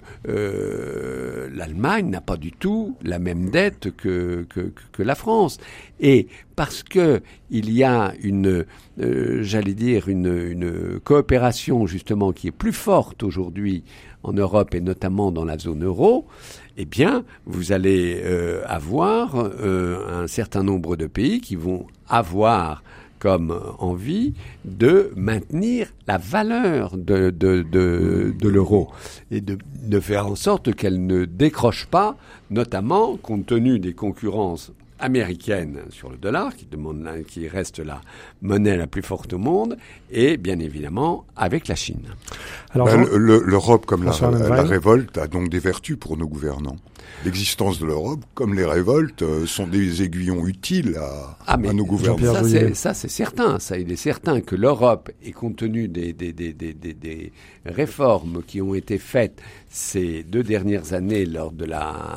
euh, l'Allemagne n'a pas du tout la même dette que que, que la France. Et parce que il y a une, euh, j'allais dire, une, une coopération justement qui est plus forte aujourd'hui en Europe et notamment dans la zone euro, eh bien, vous allez euh, avoir euh, un certain nombre de pays qui vont avoir comme envie de maintenir la valeur de, de, de, de l'euro et de, de faire en sorte qu'elle ne décroche pas, notamment compte tenu des concurrences américaine sur le dollar, qui demande, qui reste la monnaie la plus forte au monde, et bien évidemment avec la Chine. Alors, ben, Jean... le, l'Europe, comme la, la révolte, a donc des vertus pour nos gouvernants. L'existence de l'Europe, comme les révoltes, euh, sont des aiguillons utiles à, ah, mais à nos gouvernants. Ça c'est, ça, c'est certain. Ça, il est certain que l'Europe, et compte tenu des, des, des, des, des, des réformes qui ont été faites ces deux dernières années lors de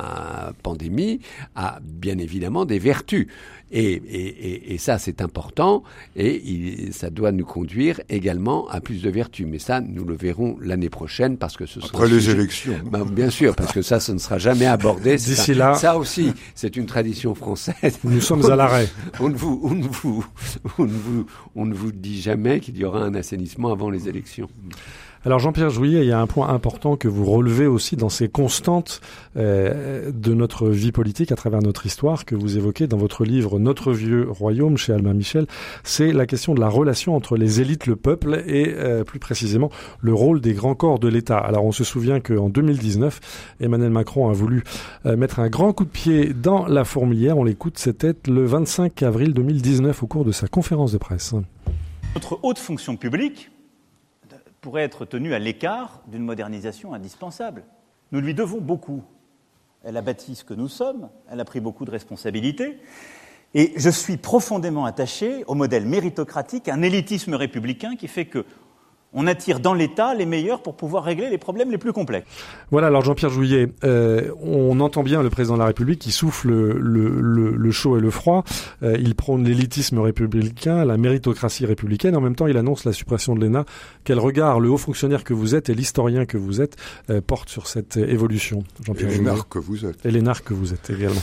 la pandémie, a bien évidemment des vertus. Et, et, et, et ça, c'est important, et il, ça doit nous conduire également à plus de vertus. Mais ça, nous le verrons l'année prochaine, parce que ce sera... Après les sujet... élections. Ben, bien sûr, parce que ça, ce ne sera jamais abordé. D'ici ça, là... Ça aussi, c'est une tradition française. Nous sommes à l'arrêt. On ne vous, on ne vous, on ne vous, on ne vous dit jamais qu'il y aura un assainissement avant les élections. Alors Jean-Pierre Jouyet, il y a un point important que vous relevez aussi dans ces constantes euh, de notre vie politique à travers notre histoire que vous évoquez dans votre livre Notre vieux royaume chez Albin Michel, c'est la question de la relation entre les élites, le peuple et euh, plus précisément le rôle des grands corps de l'État. Alors on se souvient qu'en deux mille dix-neuf, Emmanuel Macron a voulu euh, mettre un grand coup de pied dans la fourmilière. On l'écoute, c'était le vingt-cinq avril deux mille dix-neuf au cours de sa conférence de presse. Notre haute fonction publique pourrait être tenue à l'écart d'une modernisation indispensable. Nous lui devons beaucoup. Elle a bâti ce que nous sommes, elle a pris beaucoup de responsabilités, et je suis profondément attaché au modèle méritocratique, un élitisme républicain qui fait que on attire dans l'État les meilleurs pour pouvoir régler les problèmes les plus complexes. Voilà, alors Jean-Pierre Jouyet, euh, on entend bien le président de la République qui souffle le, le, le chaud et le froid. Euh, il prône l'élitisme républicain, la méritocratie républicaine. En même temps, il annonce la suppression de l'E N A. Quel regard le haut fonctionnaire que vous êtes et l'historien que vous êtes euh, porte sur cette évolution, Jean-Pierre Jouyet ? Et l'énarque que vous êtes. Et l'énarque que vous êtes également.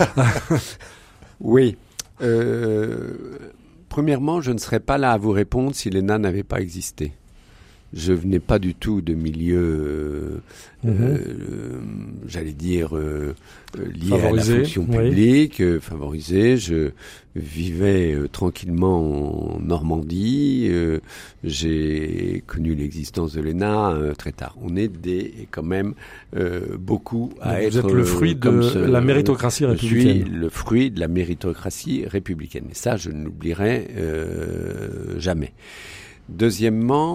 Oui. Euh, premièrement, je ne serais pas là à vous répondre si l'E N A n'avait pas existé. Je venais pas du tout de milieu, euh, mmh. euh, j'allais dire, euh, lié favorisé, à la fonction publique, oui. euh, favorisé. Je vivais euh, tranquillement en Normandie. Euh, j'ai connu l'existence de l'E N A euh, très tard. On est des, quand même euh, beaucoup à Donc être... Vous êtes le fruit de ce, la méritocratie républicaine. Je suis le fruit de la méritocratie républicaine. Et ça, je ne l'oublierai euh, jamais. Deuxièmement,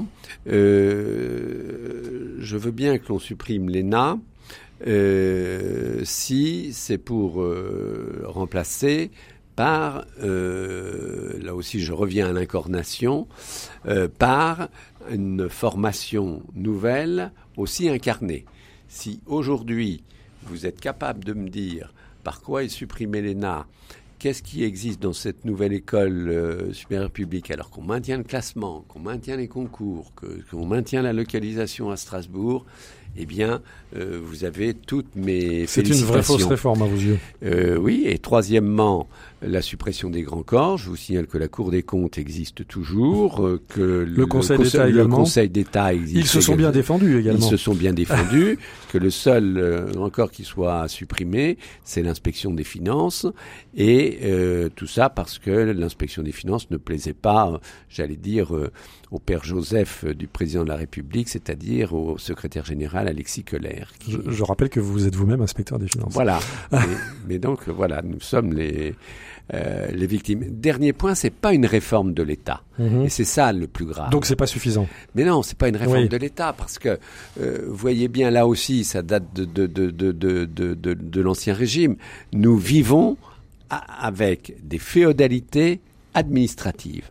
euh, je veux bien que l'on supprime l'E N A euh, si c'est pour euh, remplacer par, euh, là aussi je reviens à l'incarnation, euh, par une formation nouvelle aussi incarnée. Si aujourd'hui vous êtes capable de me dire par quoi est supprimé l'E N A qu'est-ce qui existe dans cette nouvelle école euh, supérieure publique, alors qu'on maintient le classement, qu'on maintient les concours, que, qu'on maintient la localisation à Strasbourg, eh bien, euh, vous avez toutes mes C'est félicitations. une vraie fausse réforme à vos yeux. Euh, oui, et troisièmement, la suppression des grands corps. Je vous signale que la Cour des comptes existe toujours, euh, que le, le Conseil le d'État le également. Conseil d'État existe. Ils se sont également. bien défendus également. Ils se sont bien défendus, que le seul euh, encore qui soit supprimé, c'est l'inspection des finances, et euh, tout ça parce que l'inspection des finances ne plaisait pas, euh, j'allais dire, euh, au père Joseph euh, du président de la République, c'est-à-dire au secrétaire général Alexis Keller. Qui... Je, je rappelle que vous êtes vous-même inspecteur des finances. Voilà. mais, mais donc, voilà, nous sommes les... Euh, les victimes. Dernier point, c'est pas une réforme de l'État, mmh. et c'est ça le plus grave. Donc c'est pas suffisant. Mais non, c'est pas une réforme oui. de l'État, parce que euh, vous voyez bien là aussi, ça date de de de de de de, de, de l'ancien régime. Nous vivons a, avec des féodalités administratives.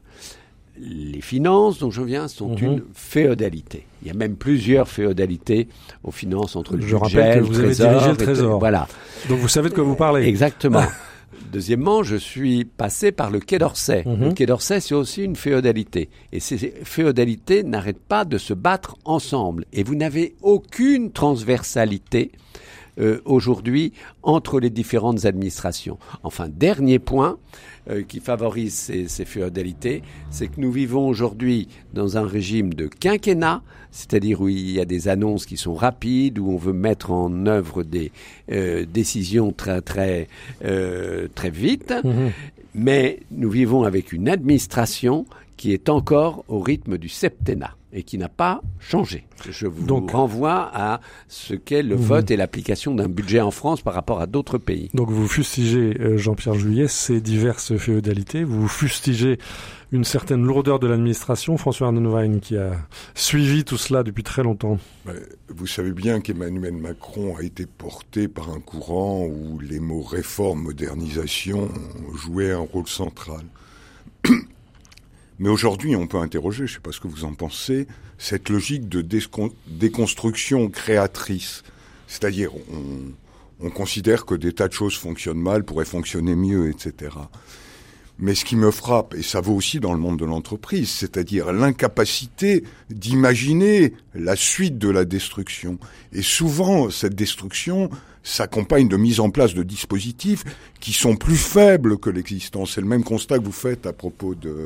Les finances dont je viens sont mmh. une féodalité. Il y a même plusieurs féodalités aux finances entre le je budget, rappelle que vous le avez trésor, dirigé le trésor. Et, voilà. Donc vous savez de quoi vous parlez. Exactement. Deuxièmement, je suis passé par le Quai d'Orsay. Mmh. Le Quai d'Orsay, c'est aussi une féodalité. Et ces féodalités n'arrêtent pas de se battre ensemble. Et vous n'avez aucune transversalité euh, aujourd'hui entre les différentes administrations. Enfin, dernier point euh, qui favorise ces, ces féodalités, c'est que nous vivons aujourd'hui dans un régime de quinquennat, c'est-à-dire où il y a des annonces qui sont rapides, où on veut mettre en œuvre des euh, décisions très très euh, très vite, mmh. mais nous vivons avec une administration qui est encore au rythme du septennat et qui n'a pas changé. Je vous Donc, renvoie à ce qu'est le mmh. vote et l'application d'un budget en France par rapport à d'autres pays. Donc vous fustigez, euh, Jean-Pierre Juillet, ces diverses féodalités, vous fustigez une certaine lourdeur de l'administration, François Arnonvaine, qui a suivi tout cela depuis très longtemps. Vous savez bien qu'Emmanuel Macron a été porté par un courant où les mots réforme, modernisation jouaient un rôle central. Mais aujourd'hui, on peut interroger, je ne sais pas ce que vous en pensez, cette logique de décon- déconstruction créatrice. C'est-à-dire, on, on considère que des tas de choses fonctionnent mal, pourraient fonctionner mieux, et cetera. Mais ce qui me frappe, et ça vaut aussi dans le monde de l'entreprise, c'est-à-dire l'incapacité d'imaginer la suite de la destruction. Et souvent, cette destruction s'accompagne de mise en place de dispositifs qui sont plus faibles que l'existant. C'est le même constat que vous faites à propos de...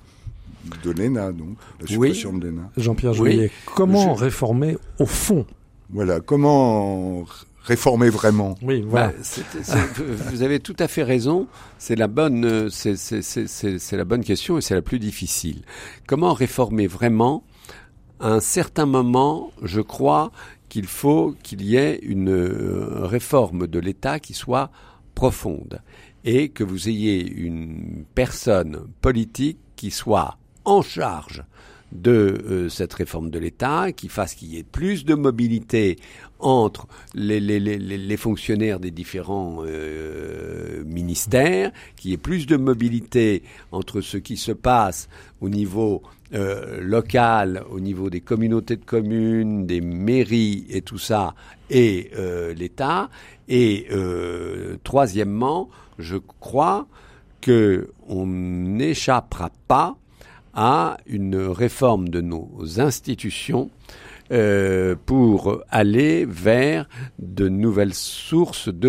de l'E N A, donc, la suppression oui. de l'E N A. Jean-Pierre Juillet, oui. comment Je... réformer au fond ? Voilà, comment réformer vraiment ? Oui, voilà. Bah, c'est, c'est, vous avez tout à fait raison, c'est la bonne, c'est, c'est, c'est, c'est, c'est la bonne question et c'est la plus difficile. Comment réformer vraiment ? À un certain moment, je crois qu'il faut qu'il y ait une réforme de l'État qui soit profonde et que vous ayez une personne politique qui soit en charge de euh, cette réforme de l'État, qui fasse qu'il y ait plus de mobilité entre les, les, les, les fonctionnaires des différents euh, ministères, qu'il y ait plus de mobilité entre ce qui se passe au niveau euh, local, au niveau des communautés de communes, des mairies et tout ça, et euh, l'État. Et euh, troisièmement, je crois qu'on n'échappera pas à une réforme de nos institutions euh, pour aller vers de nouvelles sources de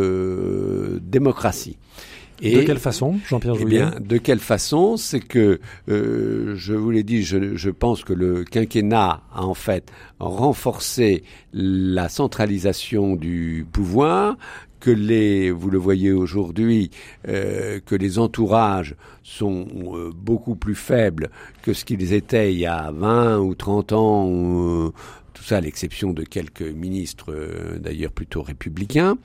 euh, démocratie. Et de quelle façon, Jean-Pierre Juillet ? Eh bien, de quelle façon ? C'est que, euh, je vous l'ai dit, je, je pense que le quinquennat a en fait renforcé la centralisation du pouvoir, que les, vous le voyez aujourd'hui, euh, que les entourages sont euh, beaucoup plus faibles que ce qu'ils étaient il y a vingt ou trente ans, euh, tout ça à l'exception de quelques ministres, euh, d'ailleurs plutôt républicains,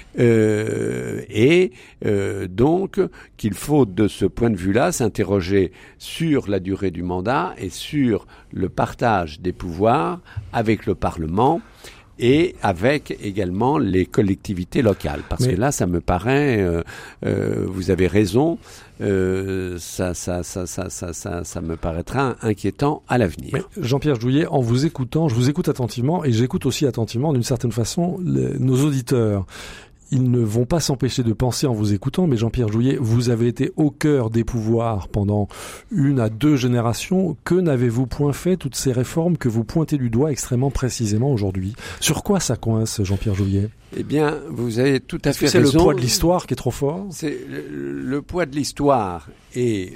euh, et euh, donc qu'il faut de ce point de vue-là s'interroger sur la durée du mandat et sur le partage des pouvoirs avec le Parlement, et avec également les collectivités locales. Parce Mais... que là, ça me paraît, euh, euh, vous avez raison, euh, ça, ça, ça, ça, ça, ça, ça me paraîtra inquiétant à l'avenir. Mais Jean-Pierre Juillet, en vous écoutant, je vous écoute attentivement et j'écoute aussi attentivement, d'une certaine façon, les, nos auditeurs. ils ne vont pas s'empêcher de penser en vous écoutant, mais Jean-Pierre Jouyet, vous avez été au cœur des pouvoirs pendant une à deux générations. Que n'avez-vous point fait, toutes ces réformes que vous pointez du doigt extrêmement précisément aujourd'hui? Sur quoi ça coince, Jean-Pierre Jouyet? Eh bien, vous avez tout à fait raison. C'est le poids de l'histoire qui est trop fort? C'est le, le poids de l'histoire est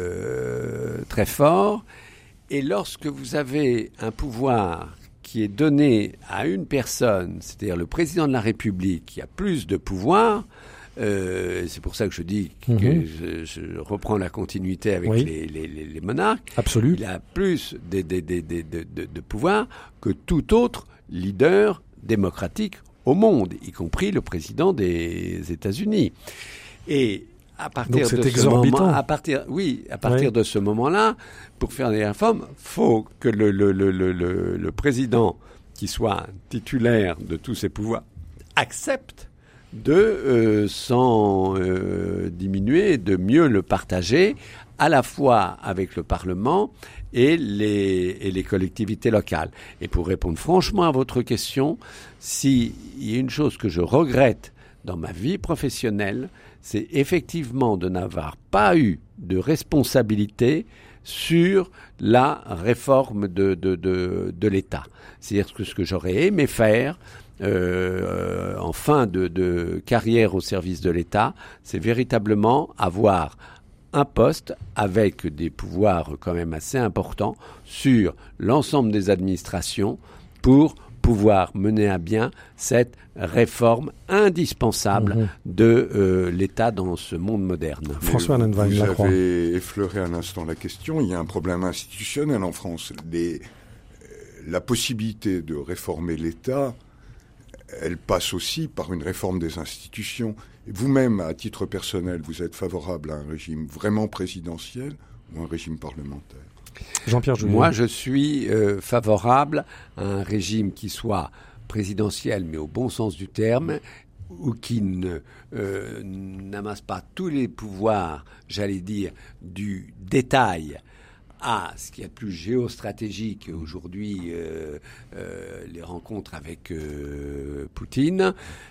euh, très fort. Et lorsque vous avez un pouvoir qui est donné à une personne, c'est-à-dire le président de la République, qui a plus de pouvoir, euh, c'est pour ça que je dis que mmh. je, je reprends la continuité avec oui. les, les, les monarques. Absolument. Il a plus de, de, de, de, de, de, de pouvoir que tout autre leader démocratique au monde, y compris le président des États-Unis. Et à partir Donc c'est de exorbitant. ce moment, à partir, oui, à partir oui. de ce moment-là, pour faire des réformes, faut que le, le, le, le, le, le président, qui soit titulaire de tous ses pouvoirs, accepte de euh, s'en euh, diminuer, de mieux le partager, à la fois avec le Parlement et les, et les collectivités locales. Et pour répondre franchement à votre question, s'il y a une chose que je regrette dans ma vie professionnelle, c'est effectivement de n'avoir pas eu de responsabilité sur la réforme de, de, de, de l'État. C'est-à-dire que ce que j'aurais aimé faire euh, en fin de, de carrière au service de l'État, c'est véritablement avoir un poste avec des pouvoirs quand même assez importants sur l'ensemble des administrations pour pouvoir mener à bien cette réforme indispensable mmh. de euh, l'État dans ce monde moderne. François Nennewein, vous avez effleuré un instant la question. Il y a un problème institutionnel en France. Les, la possibilité de réformer l'État, elle passe aussi par une réforme des institutions. Et vous-même, à titre personnel, vous êtes favorable à un régime vraiment présidentiel ou un régime parlementaire? Jean-Pierre Jouyet. Moi, je suis euh, favorable à un régime qui soit présidentiel, mais au bon sens du terme, ou qui ne euh, n'amasse pas tous les pouvoirs, j'allais dire, du détail à ce qu'il y a de plus géostratégique aujourd'hui, euh, euh, les rencontres avec euh, Poutine,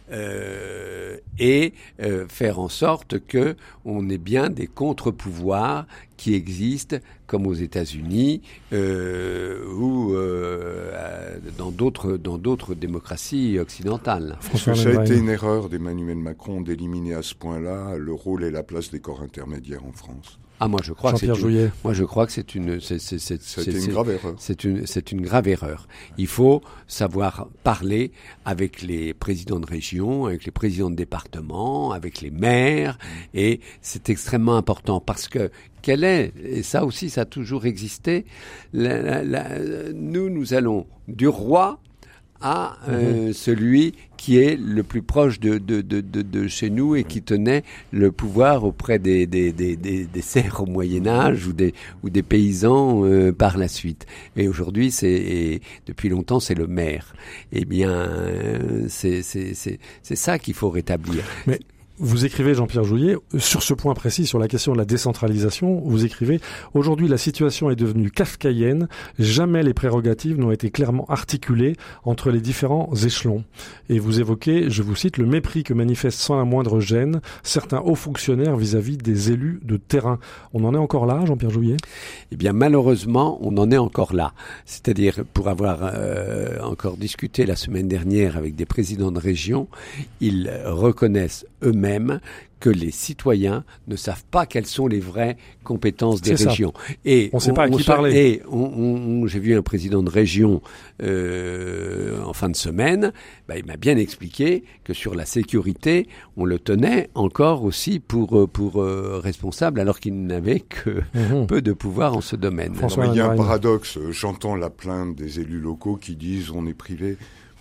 euh, et euh, faire en sorte que on ait bien des contre-pouvoirs qui existent, comme aux États-Unis euh, ou euh, dans d'autres dans d'autres démocraties occidentales. Est-ce que ça a été une erreur d'Emmanuel Macron d'éliminer à ce point-là le rôle et la place des corps intermédiaires en France? Ah, moi je crois que c'est une, moi je crois que c'est une c'est c'est c'est c'est une grave erreur. C'est une c'est une grave erreur. Il faut savoir parler avec les présidents de région, avec les présidents de département, avec les maires, et c'est extrêmement important parce que quelle est, et ça aussi ça a toujours existé, la, la, la, nous nous allons du roi à euh, mmh. celui qui est le plus proche de, de, de, de, de chez nous et qui tenait le pouvoir auprès des, des, des, des, des serfs au Moyen-Âge ou des, ou des paysans euh, par la suite. Et aujourd'hui, c'est, et depuis longtemps, c'est le maire. Eh bien, euh, c'est, c'est, c'est, c'est ça qu'il faut rétablir. Mais... Vous écrivez, Jean-Pierre Jouyet, sur ce point précis, sur la question de la décentralisation, vous écrivez « Aujourd'hui, la situation est devenue kafkaïenne. Jamais les prérogatives n'ont été clairement articulées entre les différents échelons. » Et vous évoquez, je vous cite, le mépris que manifestent sans la moindre gêne certains hauts fonctionnaires vis-à-vis des élus de terrain. On en est encore là, Jean-Pierre Jouyet ? Eh bien, malheureusement, on en est encore là. C'est-à-dire, pour avoir euh, encore discuté la semaine dernière avec des présidents de région, ils reconnaissent eux-mêmes même que les citoyens ne savent pas quelles sont les vraies compétences des C'est régions. Ça. Et on ne sait pas à qui se, parler. Et on, on, j'ai vu un président de région euh, en fin de semaine, bah, il m'a bien expliqué que sur la sécurité, on le tenait encore aussi pour, pour euh, responsable, alors qu'il n'avait que mmh. peu de pouvoir en ce domaine. Alors, il y a un paradoxe. J'entends la plainte des élus locaux qui disent on est privé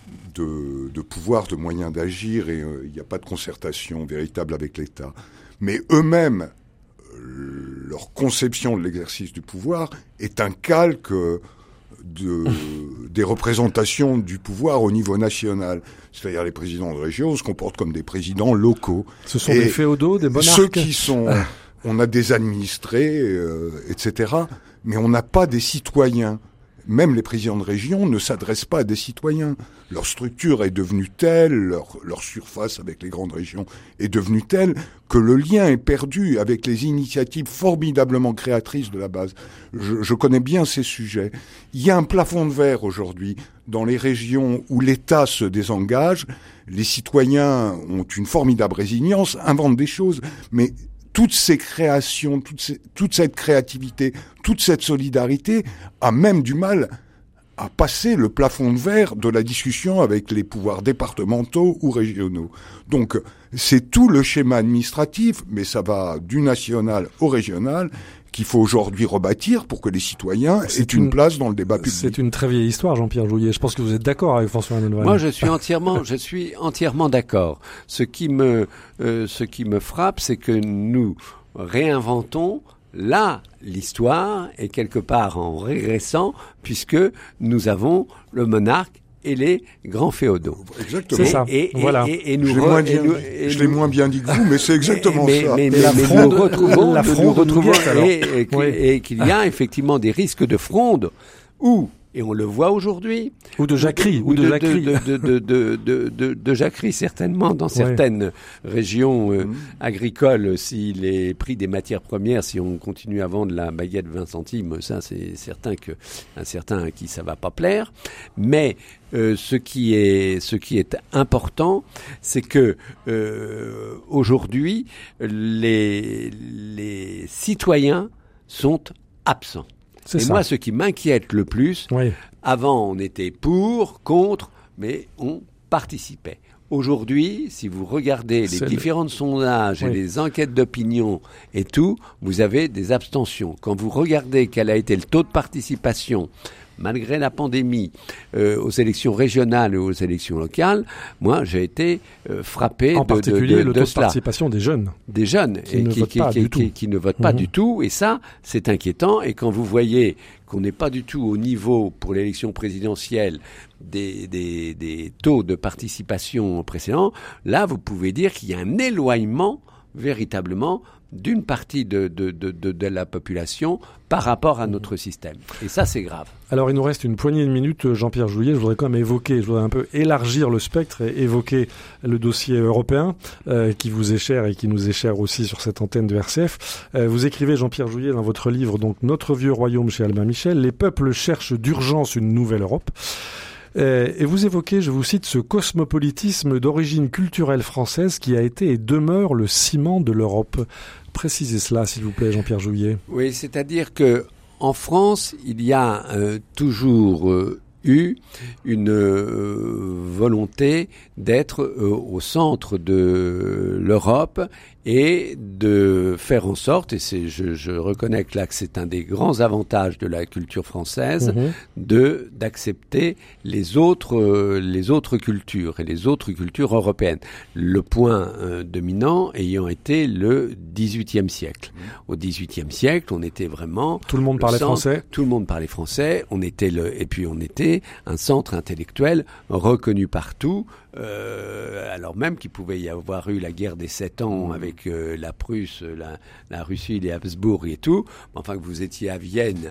De, de pouvoir, de moyens d'agir, et il euh, n'y a pas de concertation véritable avec l'État. Mais eux-mêmes, euh, leur conception de l'exercice du pouvoir est un calque de, des représentations du pouvoir au niveau national. C'est-à-dire les présidents de région se comportent comme des présidents locaux. Ce sont et des féodaux, des monarques. Ceux qui sont... On a des administrés, euh, et cetera, mais on n'a pas des citoyens. même les présidents de région ne s'adressent pas à des citoyens. Leur structure est devenue telle, leur, leur surface avec les grandes régions est devenue telle que le lien est perdu avec les initiatives formidablement créatrices de la base. Je, je connais bien ces sujets. Il y a un plafond de verre aujourd'hui dans les régions où l'État se désengage. Les citoyens ont une formidable résilience, inventent des choses, mais toutes ces créations, toute, ces, toute cette créativité, toute cette solidarité a même du mal à passer le plafond de verre de la discussion avec les pouvoirs départementaux ou régionaux. Donc, c'est tout le schéma administratif, mais ça va du national au régional, qu'il faut aujourd'hui rebâtir pour que les citoyens aient une, une place dans le débat public. C'est une très vieille histoire, Jean-Pierre Jouyet. Je pense que vous êtes d'accord avec François Hanouna. Moi, je suis entièrement, je suis entièrement d'accord. Ce qui me, euh, ce qui me frappe, c'est que nous réinventons là l'histoire et quelque part en régressant, puisque nous avons le monarque et les grands féodaux. Exactement. C'est ça. Et, et, voilà. Et, et nous je l'ai re, moins, et bien, nous, je l'ai moins bien dit que vous, mais c'est exactement mais, ça. Mais, mais, la mais fronde, nous retrouvons, la nous fronde retrouvons nous guette, alors. et, et, Oui. et qu'il y a effectivement des risques de fronde où, et on le voit aujourd'hui, ou de jacquerie, ou, ou de, de jacquerie, de, de, de, de, de, de, de jacquerie certainement dans certaines ouais. régions euh, mmh. agricoles. Si les prix des matières premières, si on continue à vendre la baguette vingt centimes, ça c'est certain que un certain à qui ça va pas plaire. Mais euh, ce qui est ce qui est important, c'est que euh, aujourd'hui les les citoyens sont absents. C'est Et ça. moi, ce qui m'inquiète le plus, oui. avant, on était pour, contre, mais on participait. Aujourd'hui, si vous regardez les C'est différents le... sondages oui. et les enquêtes d'opinion et tout, vous avez des abstentions. Quand vous regardez quel a été le taux de participation malgré la pandémie, euh, aux élections régionales et aux élections locales, moi, j'ai été euh, frappé en de, particulier de, de, le de taux cela. de participation des jeunes. Des jeunes qui et ne qui, votent qui, pas qui, du qui, tout. qui ne votent pas mmh. du tout. Et ça, c'est inquiétant. Et quand vous voyez qu'on n'est pas du tout au niveau pour l'élection présidentielle des, des, des taux de participation précédents, là, vous pouvez dire qu'il y a un éloignement véritablement d'une partie de, de, de, de, de la population par rapport à notre système. Et ça, c'est grave. Alors, il nous reste une poignée de minutes, Jean-Pierre Jouyet. Je voudrais quand même évoquer, je voudrais un peu élargir le spectre et évoquer le dossier européen euh, qui vous est cher et qui nous est cher aussi sur cette antenne de R C F. Euh, vous écrivez, Jean-Pierre Jouyet, dans votre livre, donc Notre vieux royaume chez Albin Michel, les peuples cherchent d'urgence une nouvelle Europe. Et vous évoquez, je vous cite, ce cosmopolitisme d'origine culturelle française qui a été et demeure le ciment de l'Europe. Précisez cela, s'il vous plaît, Jean-Pierre Jouyet. Oui, c'est-à-dire que en France, il y a euh, toujours euh, eu une euh, volonté d'être euh, au centre de l'Europe et de faire en sorte, et c'est, je, je reconnais que là que c'est un des grands avantages de la culture française, mmh. de d'accepter les autres euh, les autres cultures et les autres cultures européennes. Le point euh, dominant ayant été le dix-huitième siècle. Mmh. Au dix-huitième siècle, on était vraiment tout le monde parlait centre, français. Tout le monde parlait français. On était le et puis on était un centre intellectuel reconnu partout. Euh, alors même qu'il pouvait y avoir eu la guerre des sept ans avec euh, la Prusse, la, la Russie, les Habsbourg et tout, enfin que vous étiez à Vienne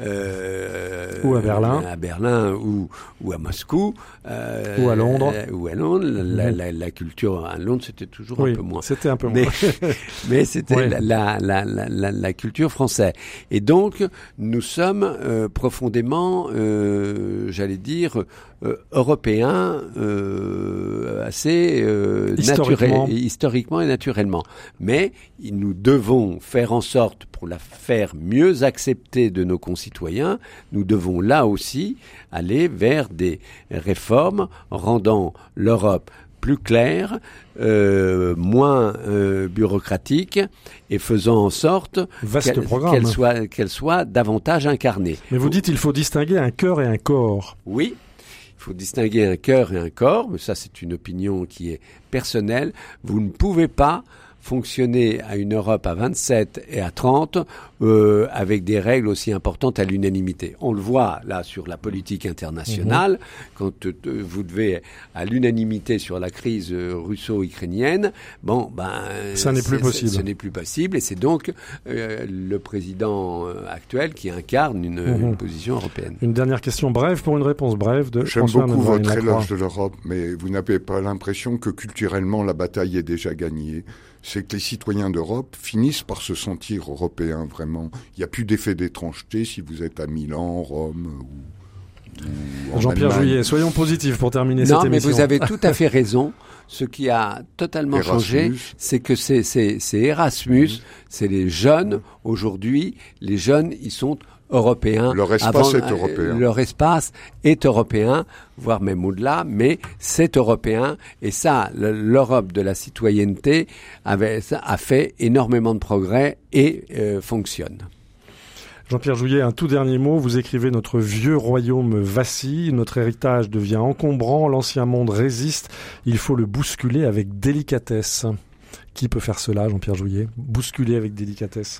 euh, ou à Berlin, à Berlin ou, ou à Moscou, euh, ou à Londres, euh, ou à Londres, la, la, la culture à Londres c'était toujours oui, un peu moins. C'était un peu mais, moins. mais c'était ouais. la, la, la, la, la culture française. Et donc nous sommes euh, profondément, euh, j'allais dire, euh, européens. Euh, assez euh, historiquement. naturel, historiquement et naturellement. Mais nous devons faire en sorte, pour la faire mieux accepter de nos concitoyens, nous devons là aussi aller vers des réformes rendant l'Europe plus claire, euh, moins euh, bureaucratique et faisant en sorte Vaste qu'elle, programme. qu'elle soit, qu'elle soit davantage incarnée. Mais vous dites qu'il faut distinguer un cœur et un corps. Oui. Il faut distinguer un cœur et un corps, mais ça c'est une opinion qui est personnelle. Vous ne pouvez pas fonctionner à une Europe à vingt-sept et à trente euh, avec des règles aussi importantes à l'unanimité. On le voit là sur la politique internationale, mmh. quand euh, vous devez à l'unanimité sur la crise euh, russo-ukrainienne, bon, ben, ça n'est plus possible. Ce n'est plus possible, et c'est donc euh, le président euh, actuel qui incarne une, mmh. une position européenne. Une dernière question brève pour une réponse brève de J'aime François beaucoup Arnhem votre Lacroix. éloge de l'Europe, mais vous n'avez pas l'impression que culturellement la bataille est déjà gagnée? C'est que les citoyens d'Europe finissent par se sentir européens, vraiment. Il n'y a plus d'effet d'étrangeté si vous êtes à Milan, Rome ou, ou en Jean-Pierre Allemagne. Jouyet, soyons positifs pour terminer non, cette émission. Non, mais vous avez tout à fait raison. Ce qui a totalement Erasmus. changé, c'est que c'est, c'est, c'est Erasmus, mmh. c'est les jeunes. Aujourd'hui, les jeunes, ils sont européens. Leur espace Avant, est européen. Leur espace est européen, voire même au-delà, mais c'est européen. Et ça, l'Europe de la citoyenneté avait, a fait énormément de progrès et euh, fonctionne. Jean-Pierre Jouyet, un tout dernier mot. Vous écrivez « Notre vieux royaume vacille, notre héritage devient encombrant, l'ancien monde résiste, il faut le bousculer avec délicatesse ». Qui peut faire cela, Jean-Pierre Jouyet? Bousculer avec délicatesse?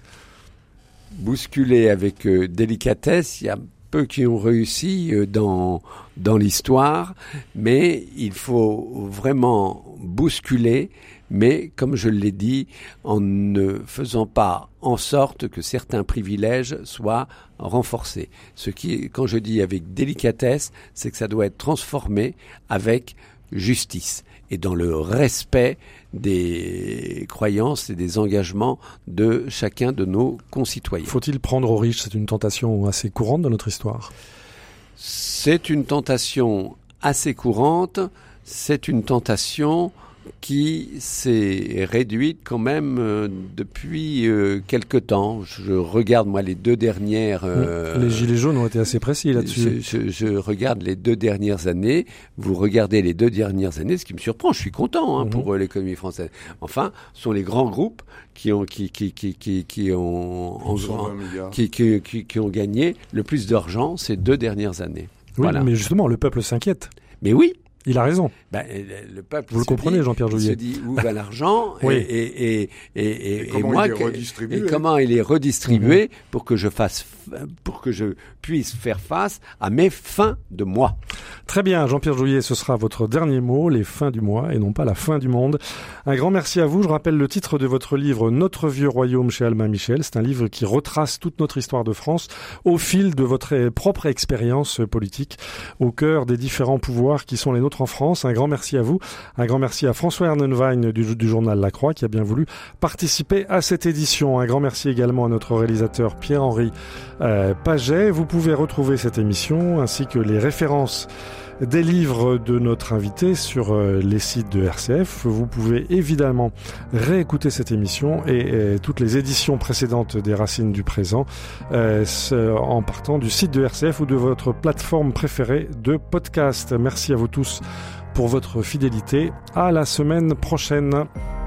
Bousculer avec euh, délicatesse, il y a peu qui ont réussi euh, dans, dans l'histoire, mais il faut vraiment bousculer, mais comme je l'ai dit, en ne faisant pas en sorte que certains privilèges soient renforcés. Ce qui, quand je dis avec délicatesse, c'est que ça doit être transformé avec justice et dans le respect des croyances et des engagements de chacun de nos concitoyens. Faut-il prendre aux riches? C'est une tentation assez courante dans notre histoire. C'est une tentation assez courante, c'est une tentation qui s'est réduite quand même euh, depuis euh, quelque temps. Je regarde, moi, les deux dernières... Euh, les Gilets jaunes ont été assez précis là-dessus. Je, je, je regarde les deux dernières années. Vous regardez les deux dernières années, ce qui me surprend. Je suis content hein, mm-hmm. pour euh, l'économie française. Enfin, ce sont les grands groupes qui ont, qui, qui, qui, qui, qui ont, en, en, qui, qui, qui, qui ont gagné le plus d'argent ces deux dernières années. Oui, voilà. Mais justement, le peuple s'inquiète. Mais oui. Il a raison. Ben, le peuple Vous le comprenez, dit, Jean-Pierre Jouyet. Il se dit où va l'argent oui. et, et, et, et, et, et, comment moi, il est redistribué. et comment il est redistribué mmh. pour que je fasse, pour que je puisse faire face à mes fins de mois. Très bien, Jean-Pierre Jouyet, ce sera votre dernier mot, les fins du mois et non pas la fin du monde. Un grand merci à vous. Je rappelle le titre de votre livre Notre vieux royaume chez Albin Michel. C'est un livre qui retrace toute notre histoire de France au fil de votre propre expérience politique au cœur des différents pouvoirs qui sont les nôtres en France. Un grand merci à vous. Un grand merci à François Arnhem du, du journal La Croix qui a bien voulu participer à cette édition. Un grand merci également à notre réalisateur Pierre-Henri euh, Paget. Vous pouvez retrouver cette émission ainsi que les références des livres de notre invité sur euh, les sites de R C F. Vous pouvez évidemment réécouter cette émission et, et toutes les éditions précédentes des Racines du présent euh, en partant du site de R C F ou de votre plateforme préférée de podcast. Merci à vous tous pour votre fidélité. À la semaine prochaine.